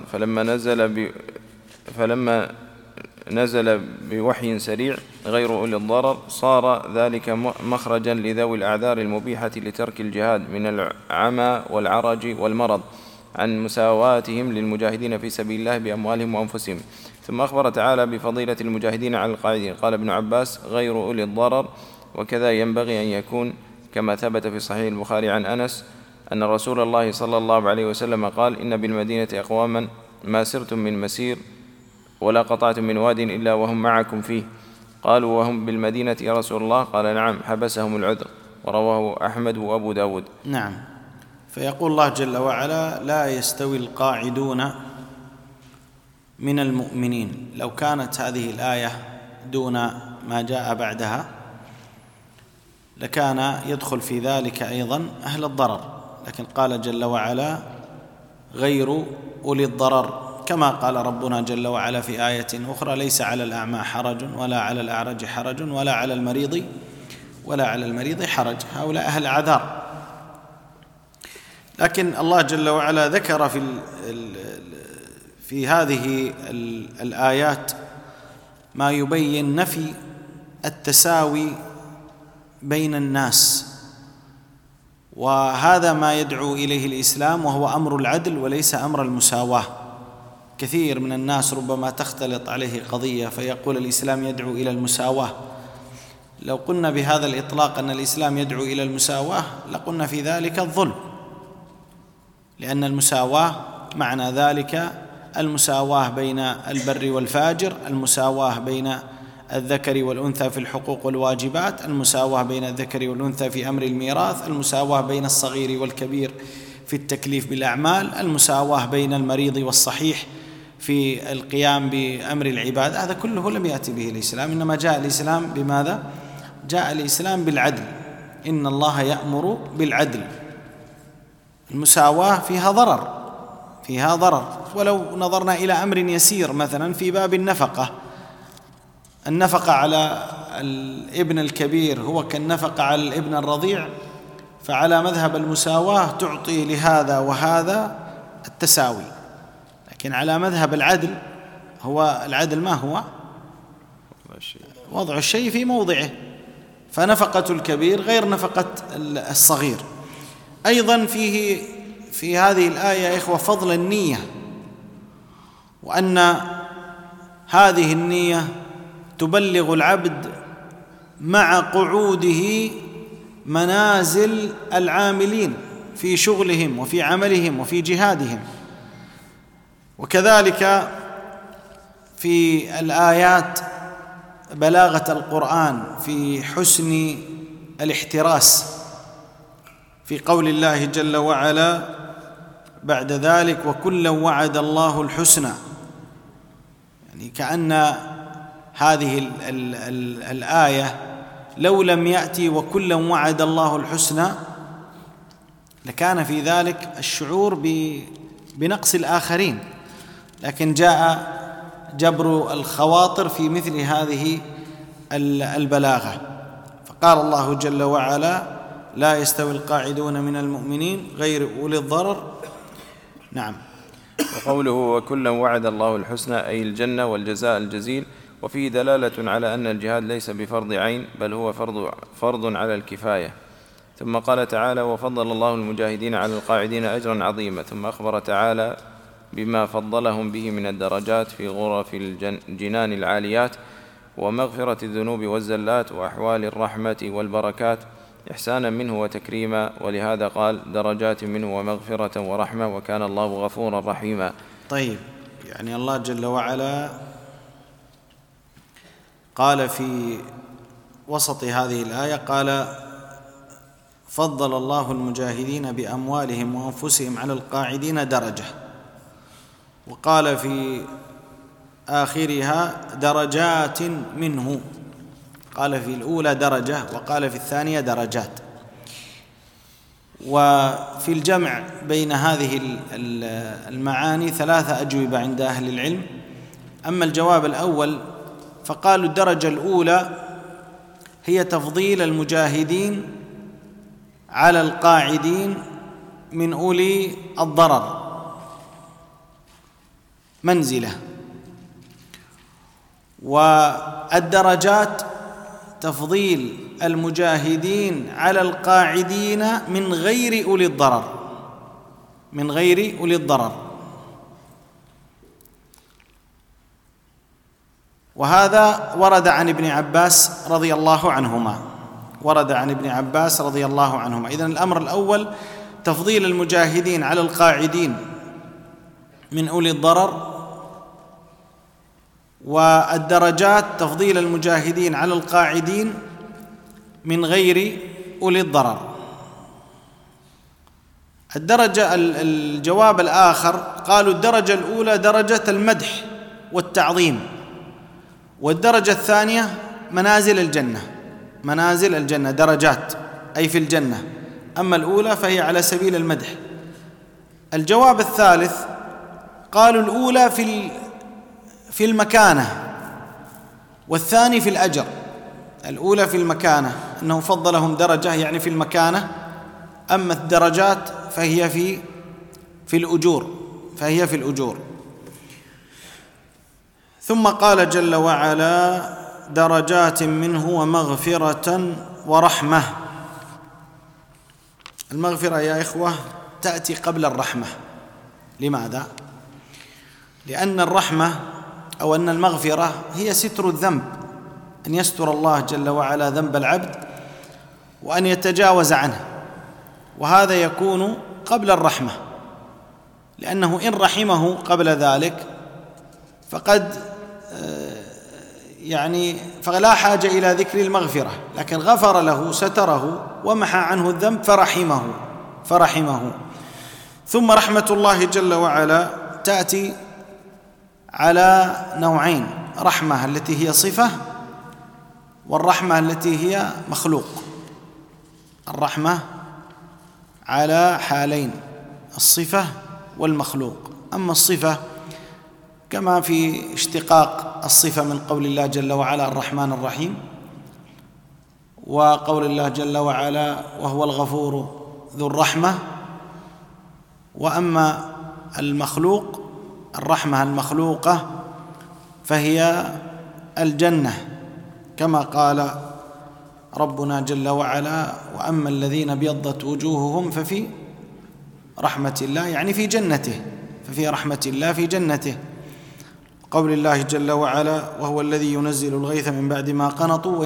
فلما نزل بوحي سريع غير أولي الضرر صار ذلك مخرجا لذوي الأعذار المبيحة لترك الجهاد من العمى والعرج والمرض عن مساواتهم للمجاهدين في سبيل الله بأموالهم وأنفسهم. ثم أخبر تعالى بفضيلة المجاهدين على القاعدين. قال ابن عباس: غير أولي الضرر. وكذا ينبغي أن يكون، كما ثبت في صحيح البخاري عن أنس أن رسول الله صلى الله عليه وسلم قال: إن بالمدينة أقواما ما سرتم من مسير ولا قطعتم من واد إلا وهم معكم فيه. قالوا: وهم بالمدينة يا رسول الله؟ قال: نعم، حبسهم العذر. ورواه أحمد وأبو داود. نعم. فيقول الله جل وعلا: لا يستوي القاعدون من المؤمنين. لو كانت هذه الآية دون ما جاء بعدها لكان يدخل في ذلك أيضا أهل الضرر، لكن قال جل وعلا: غير أولي الضرر، كما قال ربنا جل وعلا في آية أخرى: ليس على الأعمى حرج ولا على الأعرج حرج ولا على المريض حرج. هؤلاء أهل أعذار. لكن الله جل وعلا ذكر في هذه الآيات ما يبين نفي التساوي بين الناس، وهذا ما يدعو إليه الإسلام، وهو أمر العدل وليس أمر المساواة. كثير من الناس ربما تختلط عليه قضية فيقول الإسلام يدعو إلى المساواة. لو قلنا بهذا الإطلاق أن الإسلام يدعو إلى المساواة لقلنا في ذلك الظلم، لأن المساواة معنى ذلك المساواة بين البر والفاجر، المساواة بين الذكر والأنثى في الحقوق والواجبات، المساواة بين الذكر والأنثى في أمر الميراث، المساواة بين الصغير والكبير في التكليف بالأعمال، المساواة بين المريض والصحيح في القيام بأمر العبادة. هذا كله لم يأتي به الإسلام، إنما جاء الإسلام بماذا؟ جاء الإسلام بالعدل. إن الله يأمر بالعدل. المساواة فيها ضرر. ولو نظرنا إلى أمر يسير مثلا في باب النفقة على الابن الكبير هو كالنفقة على الابن الرضيع، فعلى مذهب المساواة تعطي لهذا وهذا التساوي. لكن على مذهب العدل، هو العدل ما هو؟ وضع الشيء في موضعه، فنفقة الكبير غير نفقة الصغير. أيضا في هذه الآية يا إخوة فضل النية، وأن هذه النية تبلغ العبد مع قعوده منازل العاملين في شغلهم وفي عملهم وفي جهادهم. وكذلك في الآيات بلاغة القرآن في حسن الاحتراس، في قول الله جل وعلا بعد ذلك: وكلا وعد الله الحسنى. يعني كأن هذه الآية لو لم يأتي وكلا وعد الله الحسنى لكان في ذلك الشعور بنقص الآخرين، لكن جاء جبر الخواطر في مثل هذه البلاغة، فقال الله جل وعلا: لا يستوي القاعدون من المؤمنين غير أولي الضرر. نعم. وقوله وكلا وعد الله الحسنى أي الجنة والجزاء الجزيل، وفيه دلالة على أن الجهاد ليس بفرض عين بل هو فرض على الكفاية. ثم قال تعالى: وفضل الله المجاهدين على القاعدين أجرا عظيما. ثم أخبر تعالى بما فضلهم به من الدرجات في غرف الجنان العاليات، ومغفرة الذنوب والزلات، وأحوال الرحمة والبركات إحسانا منه وتكريما، ولهذا قال: درجات منه ومغفرة ورحمة وكان الله غفورا رحيما. طيب، يعني الله جل وعلا قال في وسط هذه الآية، قال: فضل الله المجاهدين بأموالهم وأنفسهم على القاعدين درجة، وقال في آخرها درجات منه، قال في الأولى درجة وقال في الثانية درجات. وفي الجمع بين هذه المعاني 3 أجوبة عند أهل العلم. أما الجواب الأول فقالوا الدرجة الأولى هي تفضيل المجاهدين على القاعدين من أولي الضرر منزلة، والدرجات تفضيل المجاهدين على القاعدين من غير أولي الضرر، وهذا ورد عن ابن عباس رضي الله عنهما. إذن الأمر الأول تفضيل المجاهدين على القاعدين من أولي الضرر، والدرجات تفضيل المجاهدين على القاعدين من غير أولي الضرر. الجواب الآخر قالوا الدرجة الأولى درجة المدح والتعظيم، والدرجة الثانية منازل الجنة درجات أي في الجنة، أما الأولى فهي على سبيل المدح. الجواب الثالث قالوا الأولى في المكانة والثاني في الأجر. الأولى في المكانة أنه فضلهم درجة يعني في المكانة، أما الدرجات فهي في الأجور. ثم قال جل وعلا درجات منه ومغفرة ورحمة. المغفرة يا إخوة تأتي قبل الرحمة. لماذا؟ لأن الرحمة أو أن المغفرة هي ستر الذنب، أن يستر الله جل وعلا ذنب العبد وأن يتجاوز عنه، وهذا يكون قبل الرحمة، لأنه إن رحمه قبل ذلك فلا حاجة إلى ذكر المغفرة، لكن غفر له ستره ومحى عنه الذنب فرحمه. ثم رحمة الله جل وعلا تأتي على نوعين: رحمة التي هي صفة، والرحمة التي هي مخلوق. الرحمة على حالين: الصفة والمخلوق. أما الصفة كما في اشتقاق الصفة من قول الله جل وعلا الرحمن الرحيم، وقول الله جل وعلا وهو الغفور ذو الرحمة. وأما المخلوق، الرحمة المخلوقة فهي الجنة، كما قال ربنا جل وعلا وأما الذين ابيضت وجوههم ففي رحمة الله، يعني في جنته، ففي رحمة الله في جنته. قول الله جل وعلا وهو الذي ينزل الغيث من بعد ما قنطوا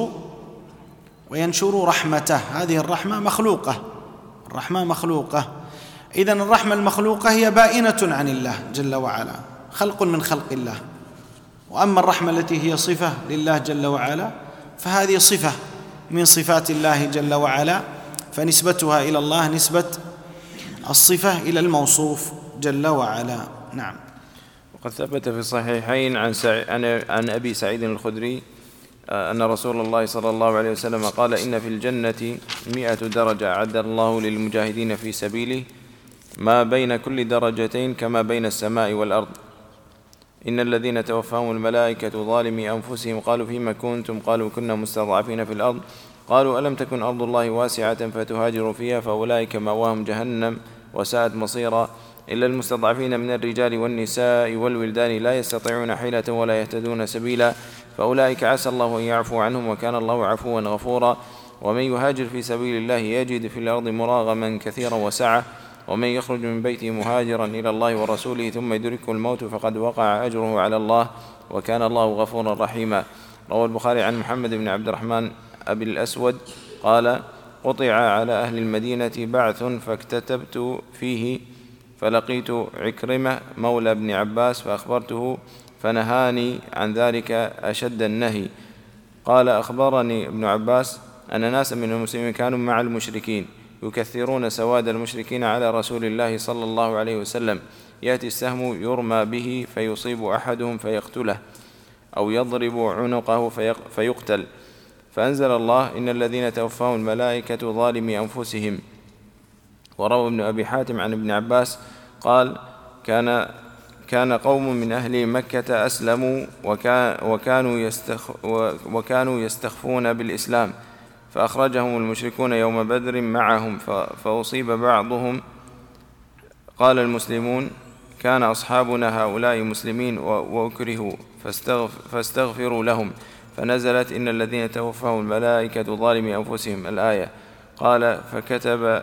وينشر رحمته. هذه الرحمة مخلوقة. إذن الرحمة المخلوقة هي بائنة عن الله جل وعلا، خلق من خلق الله. وأما الرحمة التي هي صفة لله جل وعلا فهذه صفة من صفات الله جل وعلا، فنسبتها إلى الله نسبة الصفة إلى الموصوف جل وعلا. نعم. وقد ثبت في الصحيحين عن أبي سعيد الخدري أن رسول الله صلى الله عليه وسلم قال إن في الجنة 100 درجة أعد الله للمجاهدين في سبيله، ما بين كل درجتين كما بين السماء والأرض. إن الذين توفاهم الملائكة ظالمي أنفسهم قالوا فيما كنتم؟ قالوا كنا مستضعفين في الأرض. قالوا ألم تكن أرض الله واسعة فتهاجروا فيها؟ فأولئك مأواهم جهنم وساءت مصيرا. إلا المستضعفين من الرجال والنساء والولدان لا يستطيعون حيلة ولا يهتدون سبيلا، فأولئك عسى الله أن يعفو عنهم وكان الله عفوا غفورا. ومن يهاجر في سبيل الله يجد في الأرض مراغما كثيرا وسعة، ومن يخرج من بيته مهاجرا إلى الله ورسوله ثم يدركه الموت فقد وقع أجره على الله وكان الله غفورا رحيما. روى البخاري عن محمد بن عبد الرحمن أبي الأسود قال قطع على أهل المدينة بعث فاكتتبت فيه، فلقيت عكرمة مولى ابن عباس فأخبرته فنهاني عن ذلك أشد النهي. قال أخبرني ابن عباس أن ناسا من المسلمين كانوا مع المشركين يكثرون سواد المشركين على رسول الله صلى الله عليه وسلم، يأتي السهم يرمى به فيصيب أحدهم فيقتله أو يضرب عنقه فيقتل، فأنزل الله إن الذين توفاهم الملائكة ظالمي أنفسهم. وروى ابن أبي حاتم عن ابن عباس قال كان قوم من أهل مكة أسلموا وكانوا يستخفون بالإسلام، فأخرجهم المشركون يوم بدر معهم فأصيب بعضهم. قال المسلمون كان أصحابنا هؤلاء مسلمين وأكرهوا فاستغفروا لهم، فنزلت إن الذين توفاهم الملائكة ظالمي أنفسهم الآية. قال فكتب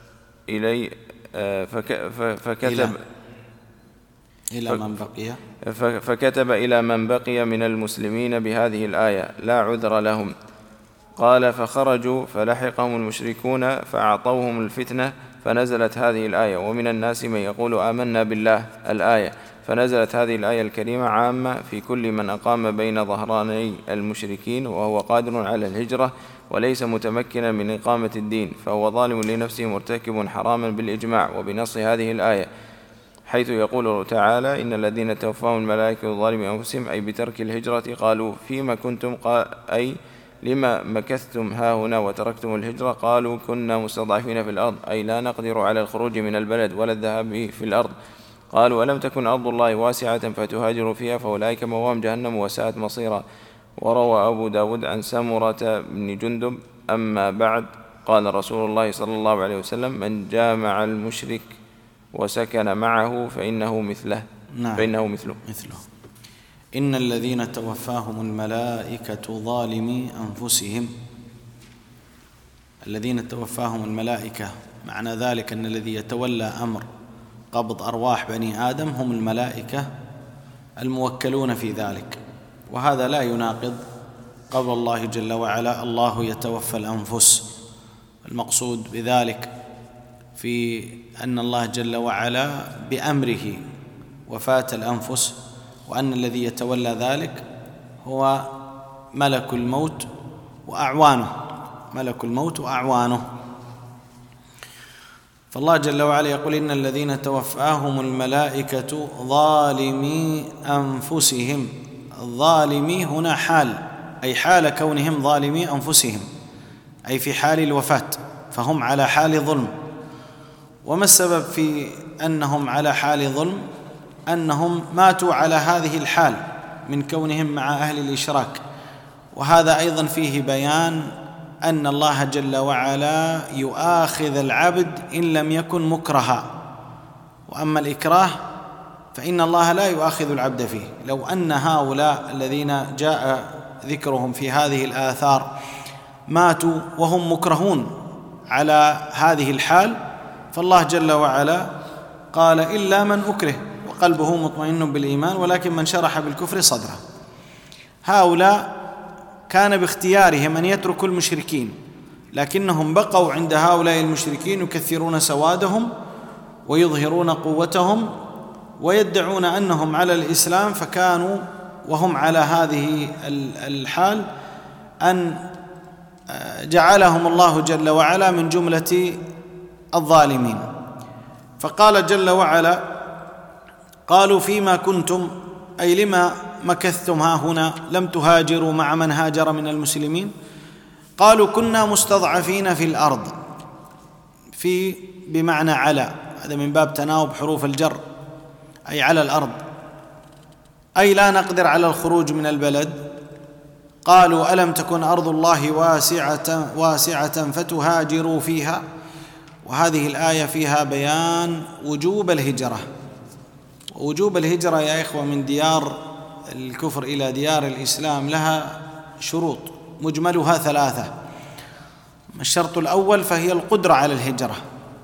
إلى من بقي من المسلمين بهذه الآية لا عذر لهم. قال فخرجوا فلحقهم المشركون فأعطوهم الفتنة فنزلت هذه الآية ومن الناس من يقول آمنا بالله الآية، فنزلت هذه الآية الكريمة عامة في كل من أقام بين ظهراني المشركين وهو قادر على الهجرة وليس متمكنا من إقامة الدين، فهو ظالم لنفسه مرتكب حراما بالإجماع وبنص هذه الآية، حيث يقول تعالى: إن الذين توفاهم الملائكة ظالمي أنفسهم، أي بترك الهجرة. قالوا: فيما كنتم؟ أي لما مكثتم هاهنا وتركتم الهجرة؟ قالوا: كنا مستضعفين في الأرض، أي لا نقدر على الخروج من البلد ولا الذهاب في الأرض. قالوا: ألم تكن أرض الله واسعة فتهاجروا فيها، فأولئك مأواهم جهنم وساءت مصيرا. وروى أبو داود عن سمرة بن جندب: أما بعد، قال رسول الله صلى الله عليه وسلم: من جامع المشرك وسكن معه فإنه مثله. نعم. فإنه مثله. إن الذين توفاهم الملائكة ظالمي أنفسهم. الذين توفاهم الملائكة، معنى ذلك أن الذي يتولى أمر قبض أرواح بني آدم هم الملائكة الموكلون في ذلك، وهذا لا يناقض قول الله جل وعلا: الله يتوفى الأنفس. المقصود بذلك في أن الله جل وعلا بأمره وفاة الأنفس، وأن الذي يتولى ذلك هو ملك الموت وأعوانه. فالله جل وعلا يقول: إن الذين توفاهم الملائكة ظالمي أنفسهم. الظالمي هنا حال، أي حال كونهم ظالمي أنفسهم، أي في حال الوفاة، فهم على حال ظلم. وما السبب في أنهم على حال ظلم؟ أنهم ماتوا على هذه الحال من كونهم مع أهل الإشراك. وهذا أيضا فيه بيان أن الله جل وعلا يؤاخذ العبد إن لم يكن مكرها، وأما الإكراه فإن الله لا يؤاخذ العبد فيه. لو أن هؤلاء الذين جاء ذكرهم في هذه الآثار ماتوا وهم مكرهون على هذه الحال، فالله جل وعلا قال: إلا من أكره وقلبه مطمئن بالإيمان ولكن من شرح بالكفر صدره. هؤلاء كان باختيارهم أن يتركوا المشركين، لكنهم بقوا عند هؤلاء المشركين يكثرون سوادهم ويظهرون قوتهم ويدعون أنهم على الإسلام، فكانوا وهم على هذه الحال أن جعلهم الله جل وعلا من جملة الظالمين. فقال جل وعلا: قالوا: فيما كنتم، أي لما مكثتم ها هنا، لم تهاجروا مع من هاجر من المسلمين؟ قالوا: كنا مستضعفين في الأرض. في بمعنى على، هذا من باب تناوب حروف الجر، أي على الأرض، أي لا نقدر على الخروج من البلد. قالوا: ألم تكن أرض الله واسعة فتهاجروا فيها. وهذه الآية فيها بيان وجوب الهجرة، ووجوب الهجرة يا إخوة من ديار الكفر إلى ديار الإسلام لها شروط مجملها 3. الشرط الأول فهي القدرة على الهجرة،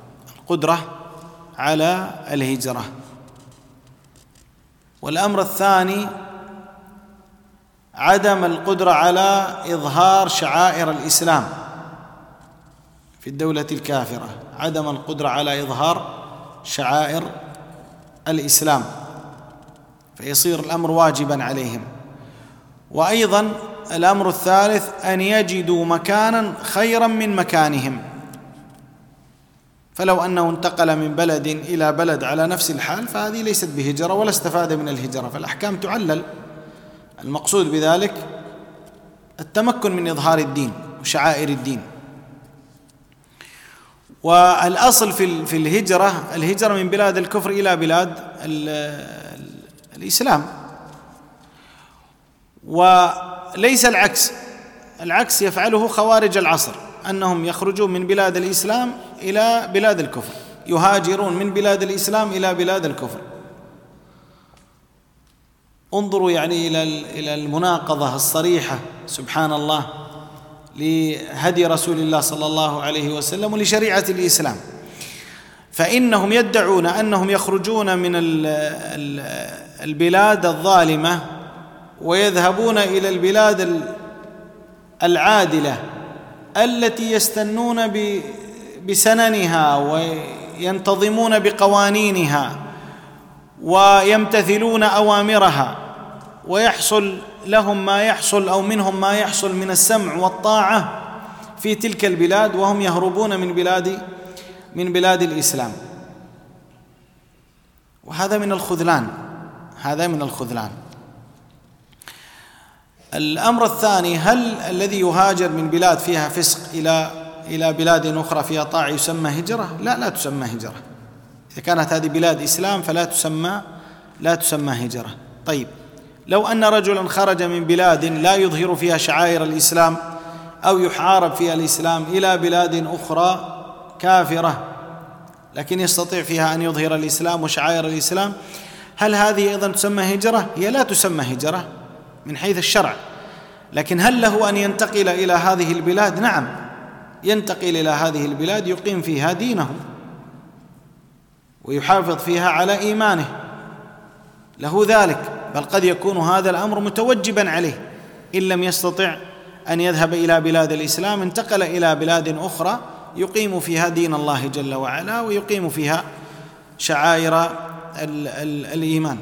والأمر الثاني عدم القدرة على إظهار شعائر الإسلام في الدولة الكافرة، عدم القدرة على إظهار شعائر الإسلام، فيصير الأمر واجبا عليهم. وأيضا الأمر الثالث أن يجدوا مكانا خيرا من مكانهم، فلو أنه انتقل من بلد إلى بلد على نفس الحال فهذه ليست بهجرة ولا استفاد من الهجرة، فالأحكام تعلل. المقصود بذلك التمكن من إظهار الدين وشعائر الدين. والأصل في الهجرة من بلاد الكفر إلى بلاد الإسلام، وليس العكس يفعله خوارج العصر، أنهم يخرجون من بلاد الإسلام إلى بلاد الكفر، يهاجرون من بلاد الإسلام إلى بلاد الكفر. انظروا يعني إلى المناقضة الصريحة سبحان الله لهدي رسول الله صلى الله عليه وسلم ولشريعة الإسلام. فإنهم يدعون أنهم يخرجون من البلاد الظالمة ويذهبون إلى البلاد العادلة التي يستنون بسننها وينتظمون بقوانينها ويمتثلون أوامرها، ويحصل لهم ما يحصل أو منهم ما يحصل من السمع والطاعة في تلك البلاد وهم يهربون من بلاد الإسلام. وهذا من الخذلان، هذا من الخذلان. الأمر الثاني: هل الذي يهاجر من بلاد فيها فسق إلى بلاد أخرى فيها طاعة يسمى هجرة؟ لا تسمى هجرة. إذا كانت هذه بلاد إسلام فلا تسمى هجرة. طيب، لو أن رجلا خرج من بلاد لا يظهر فيها شعائر الإسلام أو يحارب فيها الإسلام إلى بلاد أخرى كافرة لكن يستطيع فيها أن يظهر الإسلام وشعائر الإسلام، هل هذه أيضا تسمى هجرة؟ هي لا تسمى هجرة من حيث الشرع، لكن هل له أن ينتقل إلى هذه البلاد؟ نعم، ينتقل إلى هذه البلاد يقيم فيها دينه ويحافظ فيها على إيمانه، له ذلك، بل قد يكون هذا الأمر متوجبا عليه إن لم يستطع أن يذهب إلى بلاد الإسلام، انتقل إلى بلاد أخرى يقيم فيها دين الله جل وعلا ويقيم فيها شعائر الإيمان.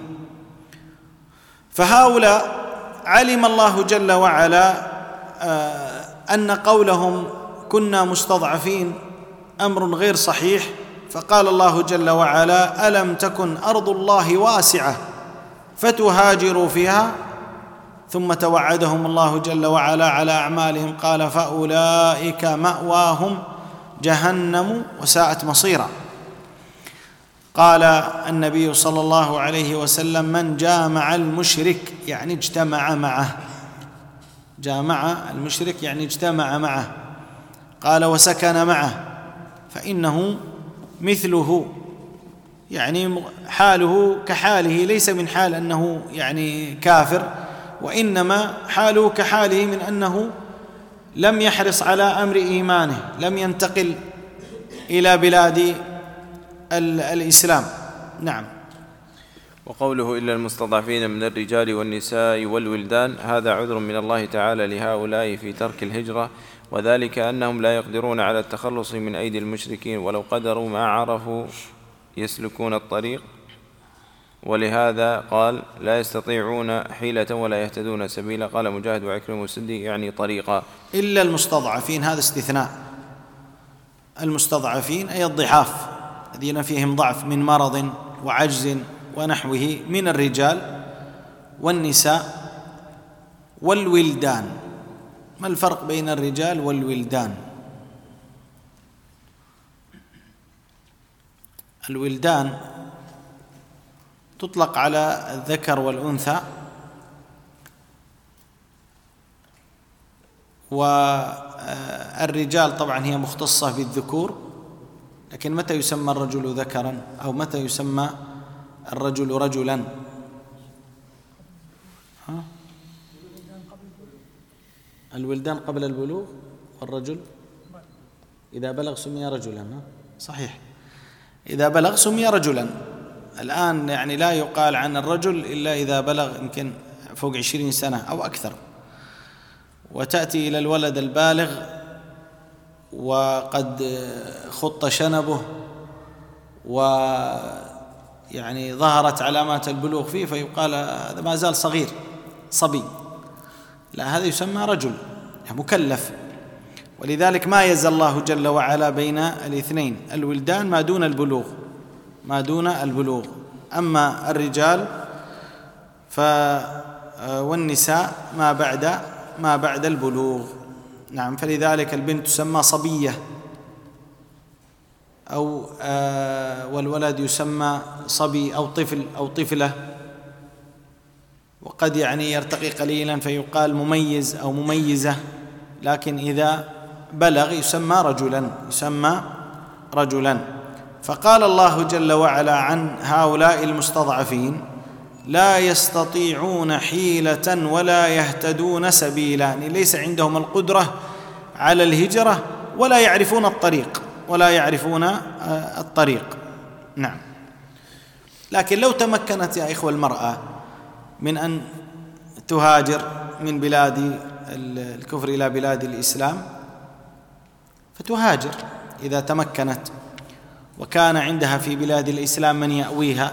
فهؤلاء علم الله جل وعلا أن قولهم كنا مستضعفين أمر غير صحيح، فقال الله جل وعلا: ألم تكن أرض الله واسعة فتهاجروا فيها، ثم توعدهم الله جل وعلا على أعمالهم، قال: فأولئك مأواهم جهنم وساءت مصيرا. قال النبي صلى الله عليه وسلم: من جامع المشرك يعني اجتمع معه، جامع المشرك يعني اجتمع معه، قال: وسكن معه فإنه مثله، يعني حاله كحاله، ليس من حال أنه يعني كافر، وإنما حاله كحاله من أنه لم يحرص على أمر إيمانه، لم ينتقل إلى بلاد الإسلام. نعم. وقوله إلا المستضعفين من الرجال والنساء والولدان، هذا عذر من الله تعالى لهؤلاء في ترك الهجرة، وذلك أنهم لا يقدرون على التخلص من أيدي المشركين، ولو قدروا ما عرفوا يسلكون الطريق، ولهذا قال: لا يستطيعون حيلة ولا يهتدون سبيلا. قال مجاهد وعكرمة والسدي يعني طريقا. إلا المستضعفين، هذا استثناء. المستضعفين أي الضعاف الذين فيهم ضعف من مرض وعجز ونحوه من الرجال والنساء والولدان. ما الفرق بين الرجال والولدان؟ الولدان تطلق على الذكر والأنثى، والرجال طبعا هي مختصة بالذكور، لكن متى يسمى الرجل ذكرا أو متى يسمى الرجل رجلا؟ الولدان قبل البلوغ، والرجل إذا بلغ سمي رجلا. صحيح، إذا بلغ سمي رجلا. الآن يعني لا يقال عن الرجل إلا إذا بلغ يمكن فوق 20 سنة أو أكثر، وتأتي إلى الولد البالغ وقد خط شنبه ويعني ظهرت علامات البلوغ فيه، فيقال هذا ما زال صغير صبي. لا، هذا يسمى رجل مكلف. ولذلك ما يزال الله جل وعلا بين الاثنين، الولدان ما دون البلوغ، ما دون البلوغ، أما الرجال والنساء ما بعد البلوغ. نعم. فلذلك البنت تسمى صبية، أو والولد يسمى صبي أو طفل أو طفلة، وقد يعني يرتقي قليلا فيقال مميز أو مميزة، لكن إذا بلغ يسمى رجلا. فقال الله جل وعلا عن هؤلاء المستضعفين: لا يستطيعون حيلة ولا يهتدون سبيلا، يعني ليس عندهم القدرة على الهجرة ولا يعرفون الطريق. نعم. لكن لو تمكنت يا إخوة المرأة من أن تهاجر من بلاد الكفر إلى بلاد الإسلام فتهاجر إذا تمكنت، وكان عندها في بلاد الإسلام من يأويها،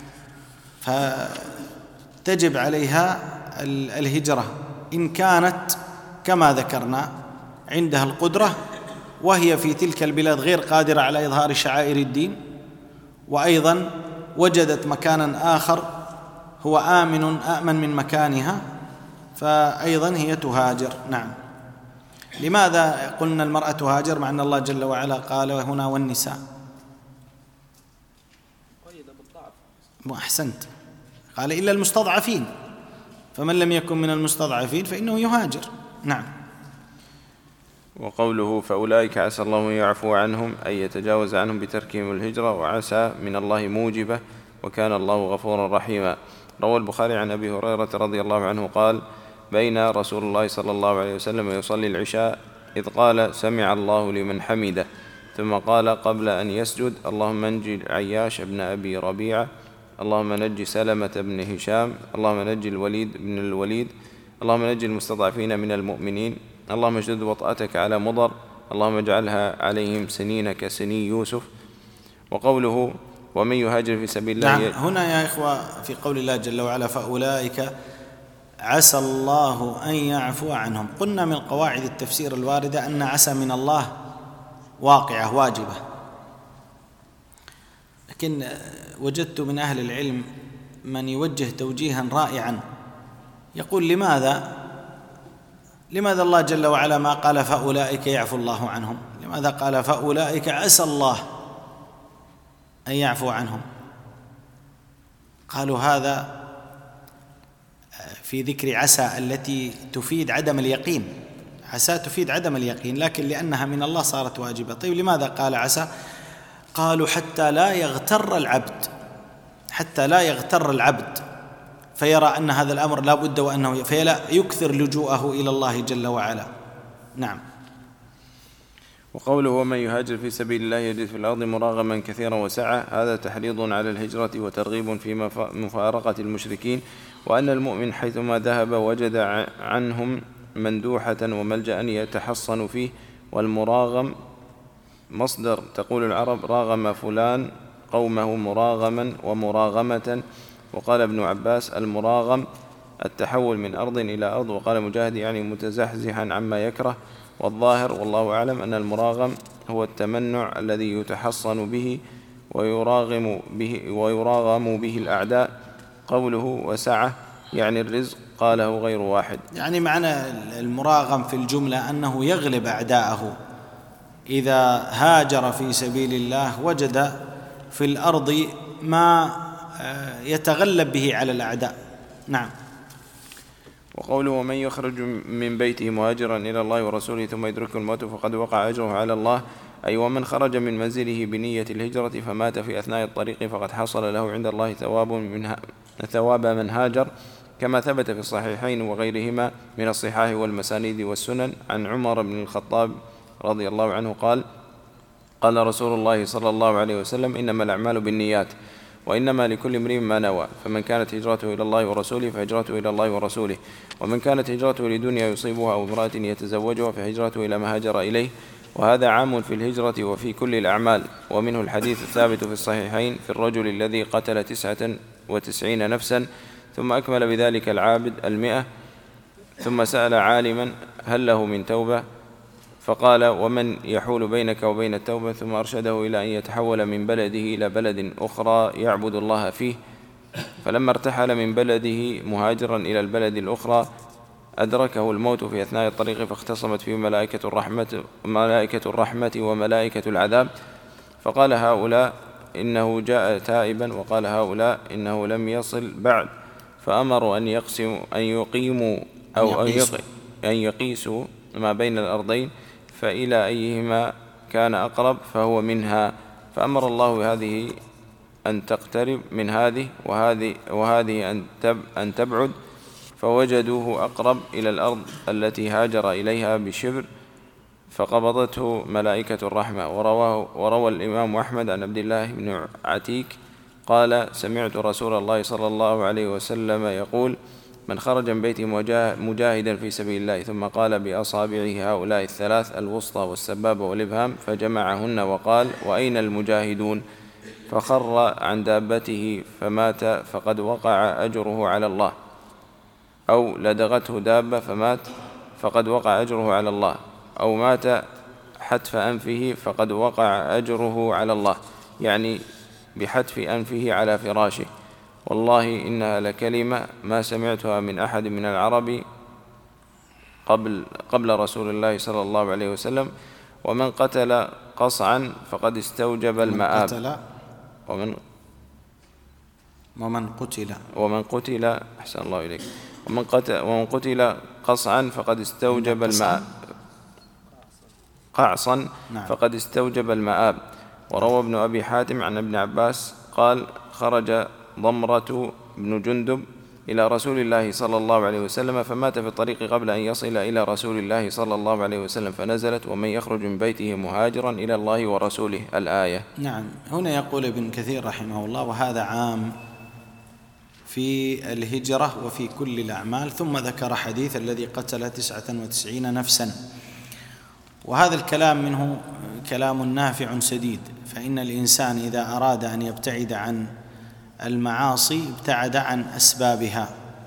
فتجب عليها الهجرة إن كانت كما ذكرنا عندها القدرة وهي في تلك البلاد غير قادرة على إظهار شعائر الدين، وأيضا وجدت مكانا آخر هو آمن من مكانها، فأيضا هي تهاجر. نعم. لماذا قلنا المرأة تهاجر مع أن الله جل وعلا قال هنا والنساء؟ أحسنت، قال إلا المستضعفين، فمن لم يكن من المستضعفين فإنه يهاجر. نعم. وقوله فأولئك عسى الله أن يعفو عنهم أي يتجاوز عنهم بتركهم الهجرة، وعسى من الله موجبة، وكان الله غفورا رحيما. روى البخاري عن أبي هريرة رضي الله عنه قال بين رسول الله صلى الله عليه وسلم يصلي العشاء إذ قال سمع الله لمن حمده، ثم قال قبل أن يسجد اللهم انجي عياش بن أبي ربيعة، اللهم نجي سلمة بن هشام، اللهم نجي الوليد بن الوليد، اللهم نجي المستضعفين من المؤمنين، اللهم اشدد وطأتك على مضر، اللهم اجعلها عليهم سنين كسني يوسف. وقوله ومن يهاجر في سبيل الله. نعم. هنا يا إخوة في قول الله جل وعلا فأولئك عسى الله أن يعفو عنهم، قلنا من قواعد التفسير الواردة أن عسى من الله واقعة واجبة، لكن وجدت من أهل العلم من يوجه توجيها رائعا، يقول لماذا الله جل وعلا ما قال فأولئك يعفو الله عنهم؟ لماذا قال فأولئك عسى الله أن يعفو عنهم؟ قالوا هذا في ذكر عسى التي تفيد عدم اليقين، عسى تفيد عدم اليقين، لكن لأنها من الله صارت واجبة. طيب لماذا قال عسى؟ قالوا حتى لا يغتر العبد فيرى أن هذا الأمر لا بد وأنه فلا يكثر لجوءه إلى الله جل وعلا. نعم. وقوله ومن يهاجر في سبيل الله يجد في الأرض مراغما كثيرا وسعة، هذا تحريض على الهجرة وترغيب في مفارقة المشركين، وأن المؤمن حيثما ذهب وجد عنهم مندوحة وملجأ يتحصن فيه. والمراغم مصدر، تقول العرب راغم فلان قومه مراغما ومراغمة. وقال ابن عباس المراغم التحول من أرض إلى أرض، وقال مجاهد يعني متزحزحا عما يكره. والظاهر والله أعلم أن المراغم هو التمنع الذي يتحصن به ويراغم به الأعداء. قوله وسعة يعني الرزق، قاله غير واحد. يعني معنى المراغم في الجملة أنه يغلب أعداءه، إذا هاجر في سبيل الله وجد في الأرض ما يتغلب به على الأعداء. نعم. وقوله ومن يخرج من بيته مهاجرا إلى الله ورسوله ثم يدركه الموت فقد وقع أجره على الله، أي ومن خرج من منزله بنية الهجرة فمات في أثناء الطريق فقد حصل له عند الله ثواب من هاجر، كما ثبت في الصحيحين وغيرهما من الصحاح والمسانيد والسنن عن عمر بن الخطاب رضي الله عنه قال رسول الله صلى الله عليه وسلم إنما الأعمال بالنيات وإنما لكل امرئ ما نوى، فمن كانت هجرته إلى الله ورسوله فهجرته إلى الله ورسوله، ومن كانت هجرته لدنيا يصيبها أو امرأة يتزوجها فهجرته إلى ما هاجر إليه. وهذا عام في الهجرة وفي كل الأعمال. ومنه الحديث الثابت في الصحيحين في الرجل الذي قتل 99 نفسا ثم أكمل بذلك العابد 100، ثم سأل عالما هل له من توبة؟ فقال ومن يحول بينك وبين التوبة؟ ثم أرشده إلى أن يتحول من بلده إلى بلد أخرى يعبد الله فيه. فلما ارتحل من بلده مهاجرا إلى البلد الأخرى أدركه الموت في أثناء الطريق، فاختصمت فيه ملائكة الرحمة وملائكة العذاب، فقال هؤلاء إنه جاء تائبا، وقال هؤلاء إنه لم يصل بعد، فأمروا أن يقيسوا ما بين الأرضين فإلى أيهما كان أقرب فهو منها، فأمر الله هذه أن تقترب من هذه وهذه أن تبعد، فوجدوه أقرب إلى الأرض التي هاجر إليها بشبر، فقبضته ملائكة الرحمة. وروى الإمام أحمد عن عبد الله بن عتيك قال سمعت رسول الله صلى الله عليه وسلم يقول من خرج من بيته مجاهدا في سبيل الله ثم قال بأصابعه هؤلاء الثلاث الوسطى والسبابة والإبهام فجمعهن وقال وأين المجاهدون؟ فخر عن دابته فمات فقد وقع أجره على الله، أو لدغته دابة فمات فقد وقع أجره على الله. أو مات حتف أنفه فقد وقع أجره على الله، يعني بحتف أنفه على فراشه. والله إنها لكلمة ما سمعتها من أحد من العرب قبل رسول الله صلى الله عليه وسلم. ومن قتل قصعا فقد استوجب المآب. ومن قتل أحسن الله إليك. ومن قتل قصعا فقد استوجب المآب، قعصا فقد استوجب المآب. وروى ابن أبي حاتم عن ابن عباس قال: خرج ضمرة بن جندب إلى رسول الله صلى الله عليه وسلم فمات في الطريق قبل أن يصل إلى رسول الله صلى الله عليه وسلم، فنزلت: ومن يخرج من بيته مهاجرا إلى الله ورسوله، الآية. نعم. هنا يقول ابن كثير رحمه الله: وهذا عام في الهجرة وفي كل الأعمال. ثم ذكر حديث الذي قتل 99 نفسا، وهذا الكلام منه كلام نافع سديد. فإن الإنسان إذا أراد أن يبتعد عن المعاصي ابتعد عن أسبابها.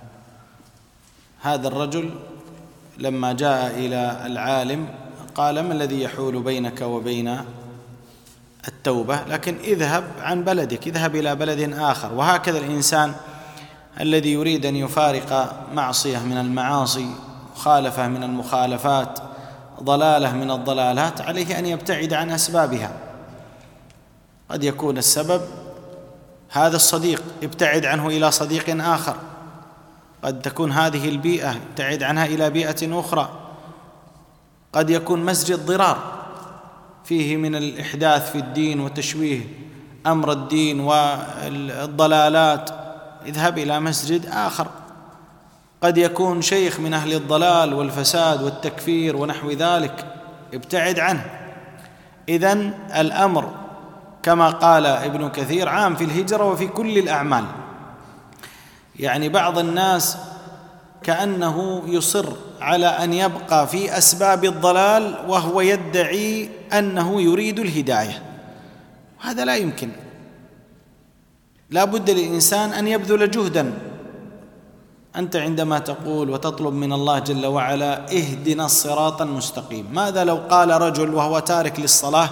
هذا الرجل لما جاء إلى العالم قال: ما الذي يحول بينك وبين التوبة؟ لكن اذهب عن بلدك، اذهب إلى بلد آخر. وهكذا الإنسان الذي يريد أن يفارق معصية من المعاصي، مخالفة من المخالفات، ضلالة من الضلالات، عليه أن يبتعد عن أسبابها. قد يكون السبب هذا الصديق، ابتعد عنه إلى صديق آخر. قد تكون هذه البيئة، ابتعد عنها إلى بيئة أخرى. قد يكون مسجد ضرار فيه من الإحداث في الدين وتشويه أمر الدين والضلالات، اذهب إلى مسجد آخر. قد يكون شيخ من أهل الضلال والفساد والتكفير ونحو ذلك، ابتعد عنه. إذن الأمر كما قال ابن كثير عام في الهجرة وفي كل الأعمال. يعني بعض الناس كأنه يصر على أن يبقى في أسباب الضلال وهو يدعي أنه يريد الهداية، هذا لا يمكن. لا بد للإنسان أن يبذل جهدا. أنت عندما تقول وتطلب من الله جل وعلا: اهدنا الصراط المستقيم، ماذا لو قال رجل وهو تارك للصلاة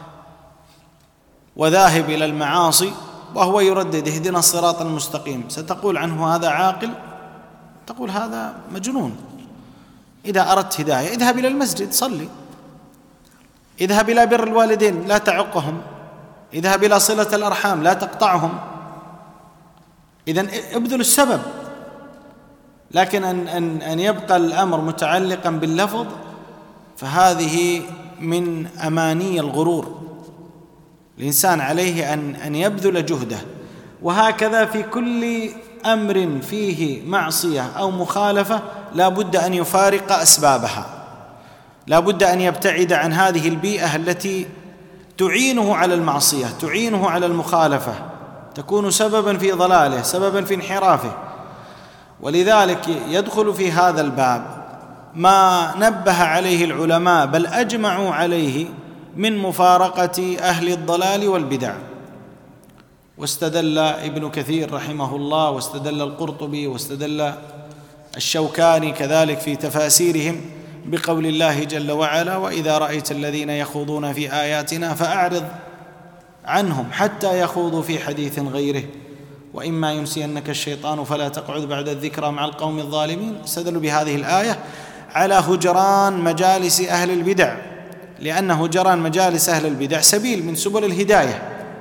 وذاهب إلى المعاصي وهو يردد اهدنا الصراط المستقيم؟ ستقول عنه هذا عاقل؟ تقول هذا مجنون. إذا أردت هداية اذهب إلى المسجد صلي، اذهب إلى بر الوالدين لا تعقهم، اذهب إلى صلة الأرحام لا تقطعهم. إذن ابذل السبب. لكن أن يبقى الأمر متعلقا باللفظ فهذه من أماني الغرور. الإنسان عليه أن يبذل جهده. وهكذا في كل أمر فيه معصية أو مخالفة لا بد أن يفارق أسبابها، لا بد أن يبتعد عن هذه البيئة التي تعينه على المعصية، تعينه على المخالفة، تكون سببا في ضلاله، سببا في انحرافه. ولذلك يدخل في هذا الباب ما نبه عليه العلماء بل أجمعوا عليه من مفارقة أهل الضلال والبدع. واستدل ابن كثير رحمه الله، واستدل القرطبي، واستدل الشوكاني كذلك في تفاسيرهم بقول الله جل وعلا: وإذا رأيت الذين يخوضون في آياتنا فأعرض عنهم حتى يخوضوا في حديث غيره وإما ينسينك الشيطان فلا تقعد بعد الذكرى مع القوم الظالمين. استدلوا بهذه الآية على هجران مجالس أهل البدع، لأن هجران مجالس أهل البدع سبيل من سبل الهداية،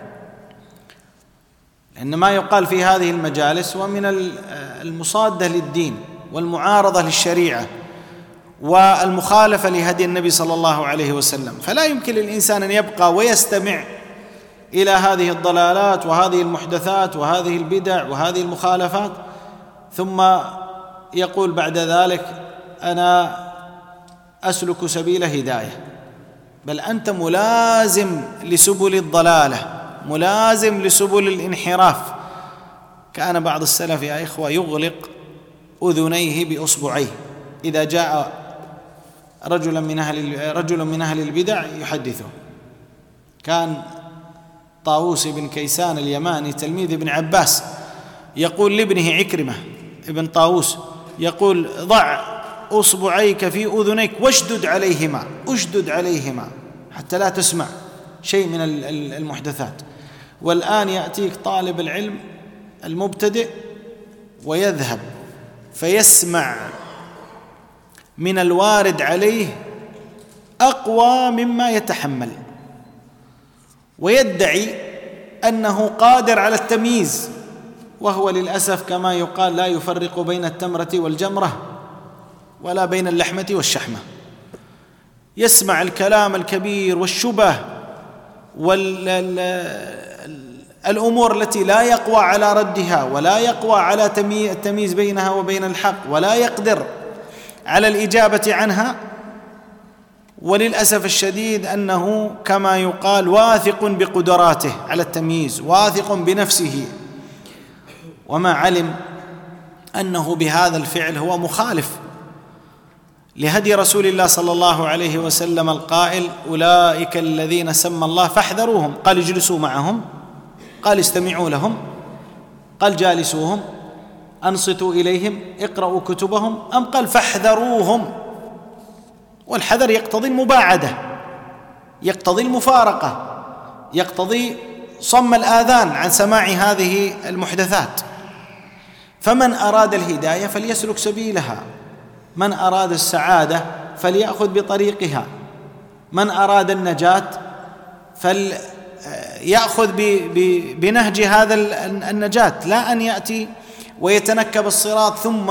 لأن ما يقال في هذه المجالس ومن المصادة للدين والمعارضة للشريعة والمخالفة لهدي النبي صلى الله عليه وسلم. فلا يمكن للإنسان أن يبقى ويستمع إلى هذه الضلالات وهذه المحدثات وهذه البدع وهذه المخالفات ثم يقول بعد ذلك أنا أسلك سبيل هداية، بل أنت ملازم لسبل الضلالة، ملازم لسبل الانحراف. كان بعض السلف يا إخوة يغلق أذنيه بأصبعيه إذا جاء رجل من أهل البدع يحدثه. كان طاووس بن كيسان اليماني تلميذ ابن عباس يقول لابنه عكرمة ابن طاووس، يقول ضع أصبعيك في أذنيك واشدد عليهما حتى لا تسمع شيء من المحدثات. والآن يأتيك طالب العلم المبتدئ ويذهب فيسمع من الوارد عليه أقوى مما يتحمل، ويدعي أنه قادر على التمييز، وهو للأسف كما يقال لا يفرق بين التمرة والجمرة ولا بين اللحمة والشحمة. يسمع الكلام الكبير والشبه والأمور التي لا يقوى على ردها ولا يقوى على التمييز بينها وبين الحق ولا يقدر على الإجابة عنها، وللأسف الشديد أنه كما يقال واثق بقدراته على التمييز، واثق بنفسه، وما علم أنه بهذا الفعل هو مخالف لهدي رسول الله صلى الله عليه وسلم القائل: أولئك الذين سمى الله فاحذروهم. قال اجلسوا معهم، قال استمعوا لهم، قال جالسوهم، أنصتوا إليهم، اقرأوا كتبهم، أم قال فاحذروهم؟ والحذر يقتضي المباعدة، يقتضي المفارقة، يقتضي صم الآذان عن سماع هذه المحدثات. فمن أراد الهداية فليسلك سبيلها، من أراد السعادة فليأخذ بطريقها، من أراد النجاة فليأخذ بنهج هذا النجاة، لا أن يأتي ويتنكب الصراط ثم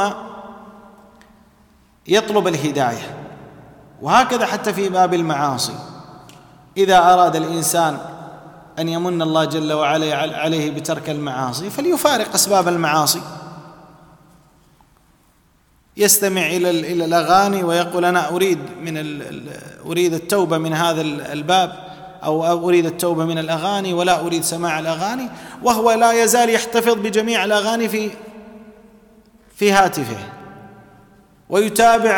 يطلب الهداية. وهكذا حتى في باب المعاصي، إذا أراد الإنسان أن يمن الله جل وعلا عليه بترك المعاصي فليفارق أسباب المعاصي، يستمع إلى الأغاني ويقول أنا أريد التوبة من هذا الباب، أو أريد التوبة من الأغاني ولا أريد سماع الأغاني، وهو لا يزال يحتفظ بجميع الأغاني في هاتفه، ويتابع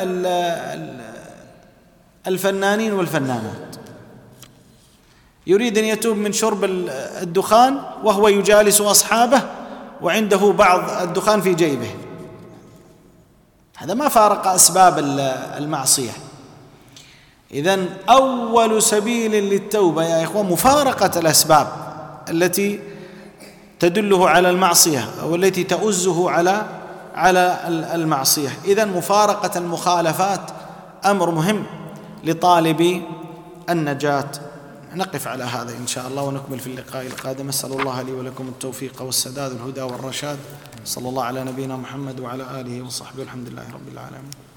الفنانين والفنانات. يريد أن يتوب من شرب الدخان وهو يجالس أصحابه وعنده بعض الدخان في جيبه، هذا ما فارق أسباب المعصية. إذن أول سبيل للتوبة يا إخوان مفارقة الأسباب التي تدله على المعصية أو التي تؤزه على المعصية. إذن مفارقة المخالفات أمر مهم لطالب النجاة. نقف على هذا إن شاء الله ونكمل في اللقاء القادم. أسأل الله لي ولكم التوفيق والسداد والهدى والرشاد. صلى الله على نبينا محمد وعلى آله وصحبه، الحمد لله رب العالمين.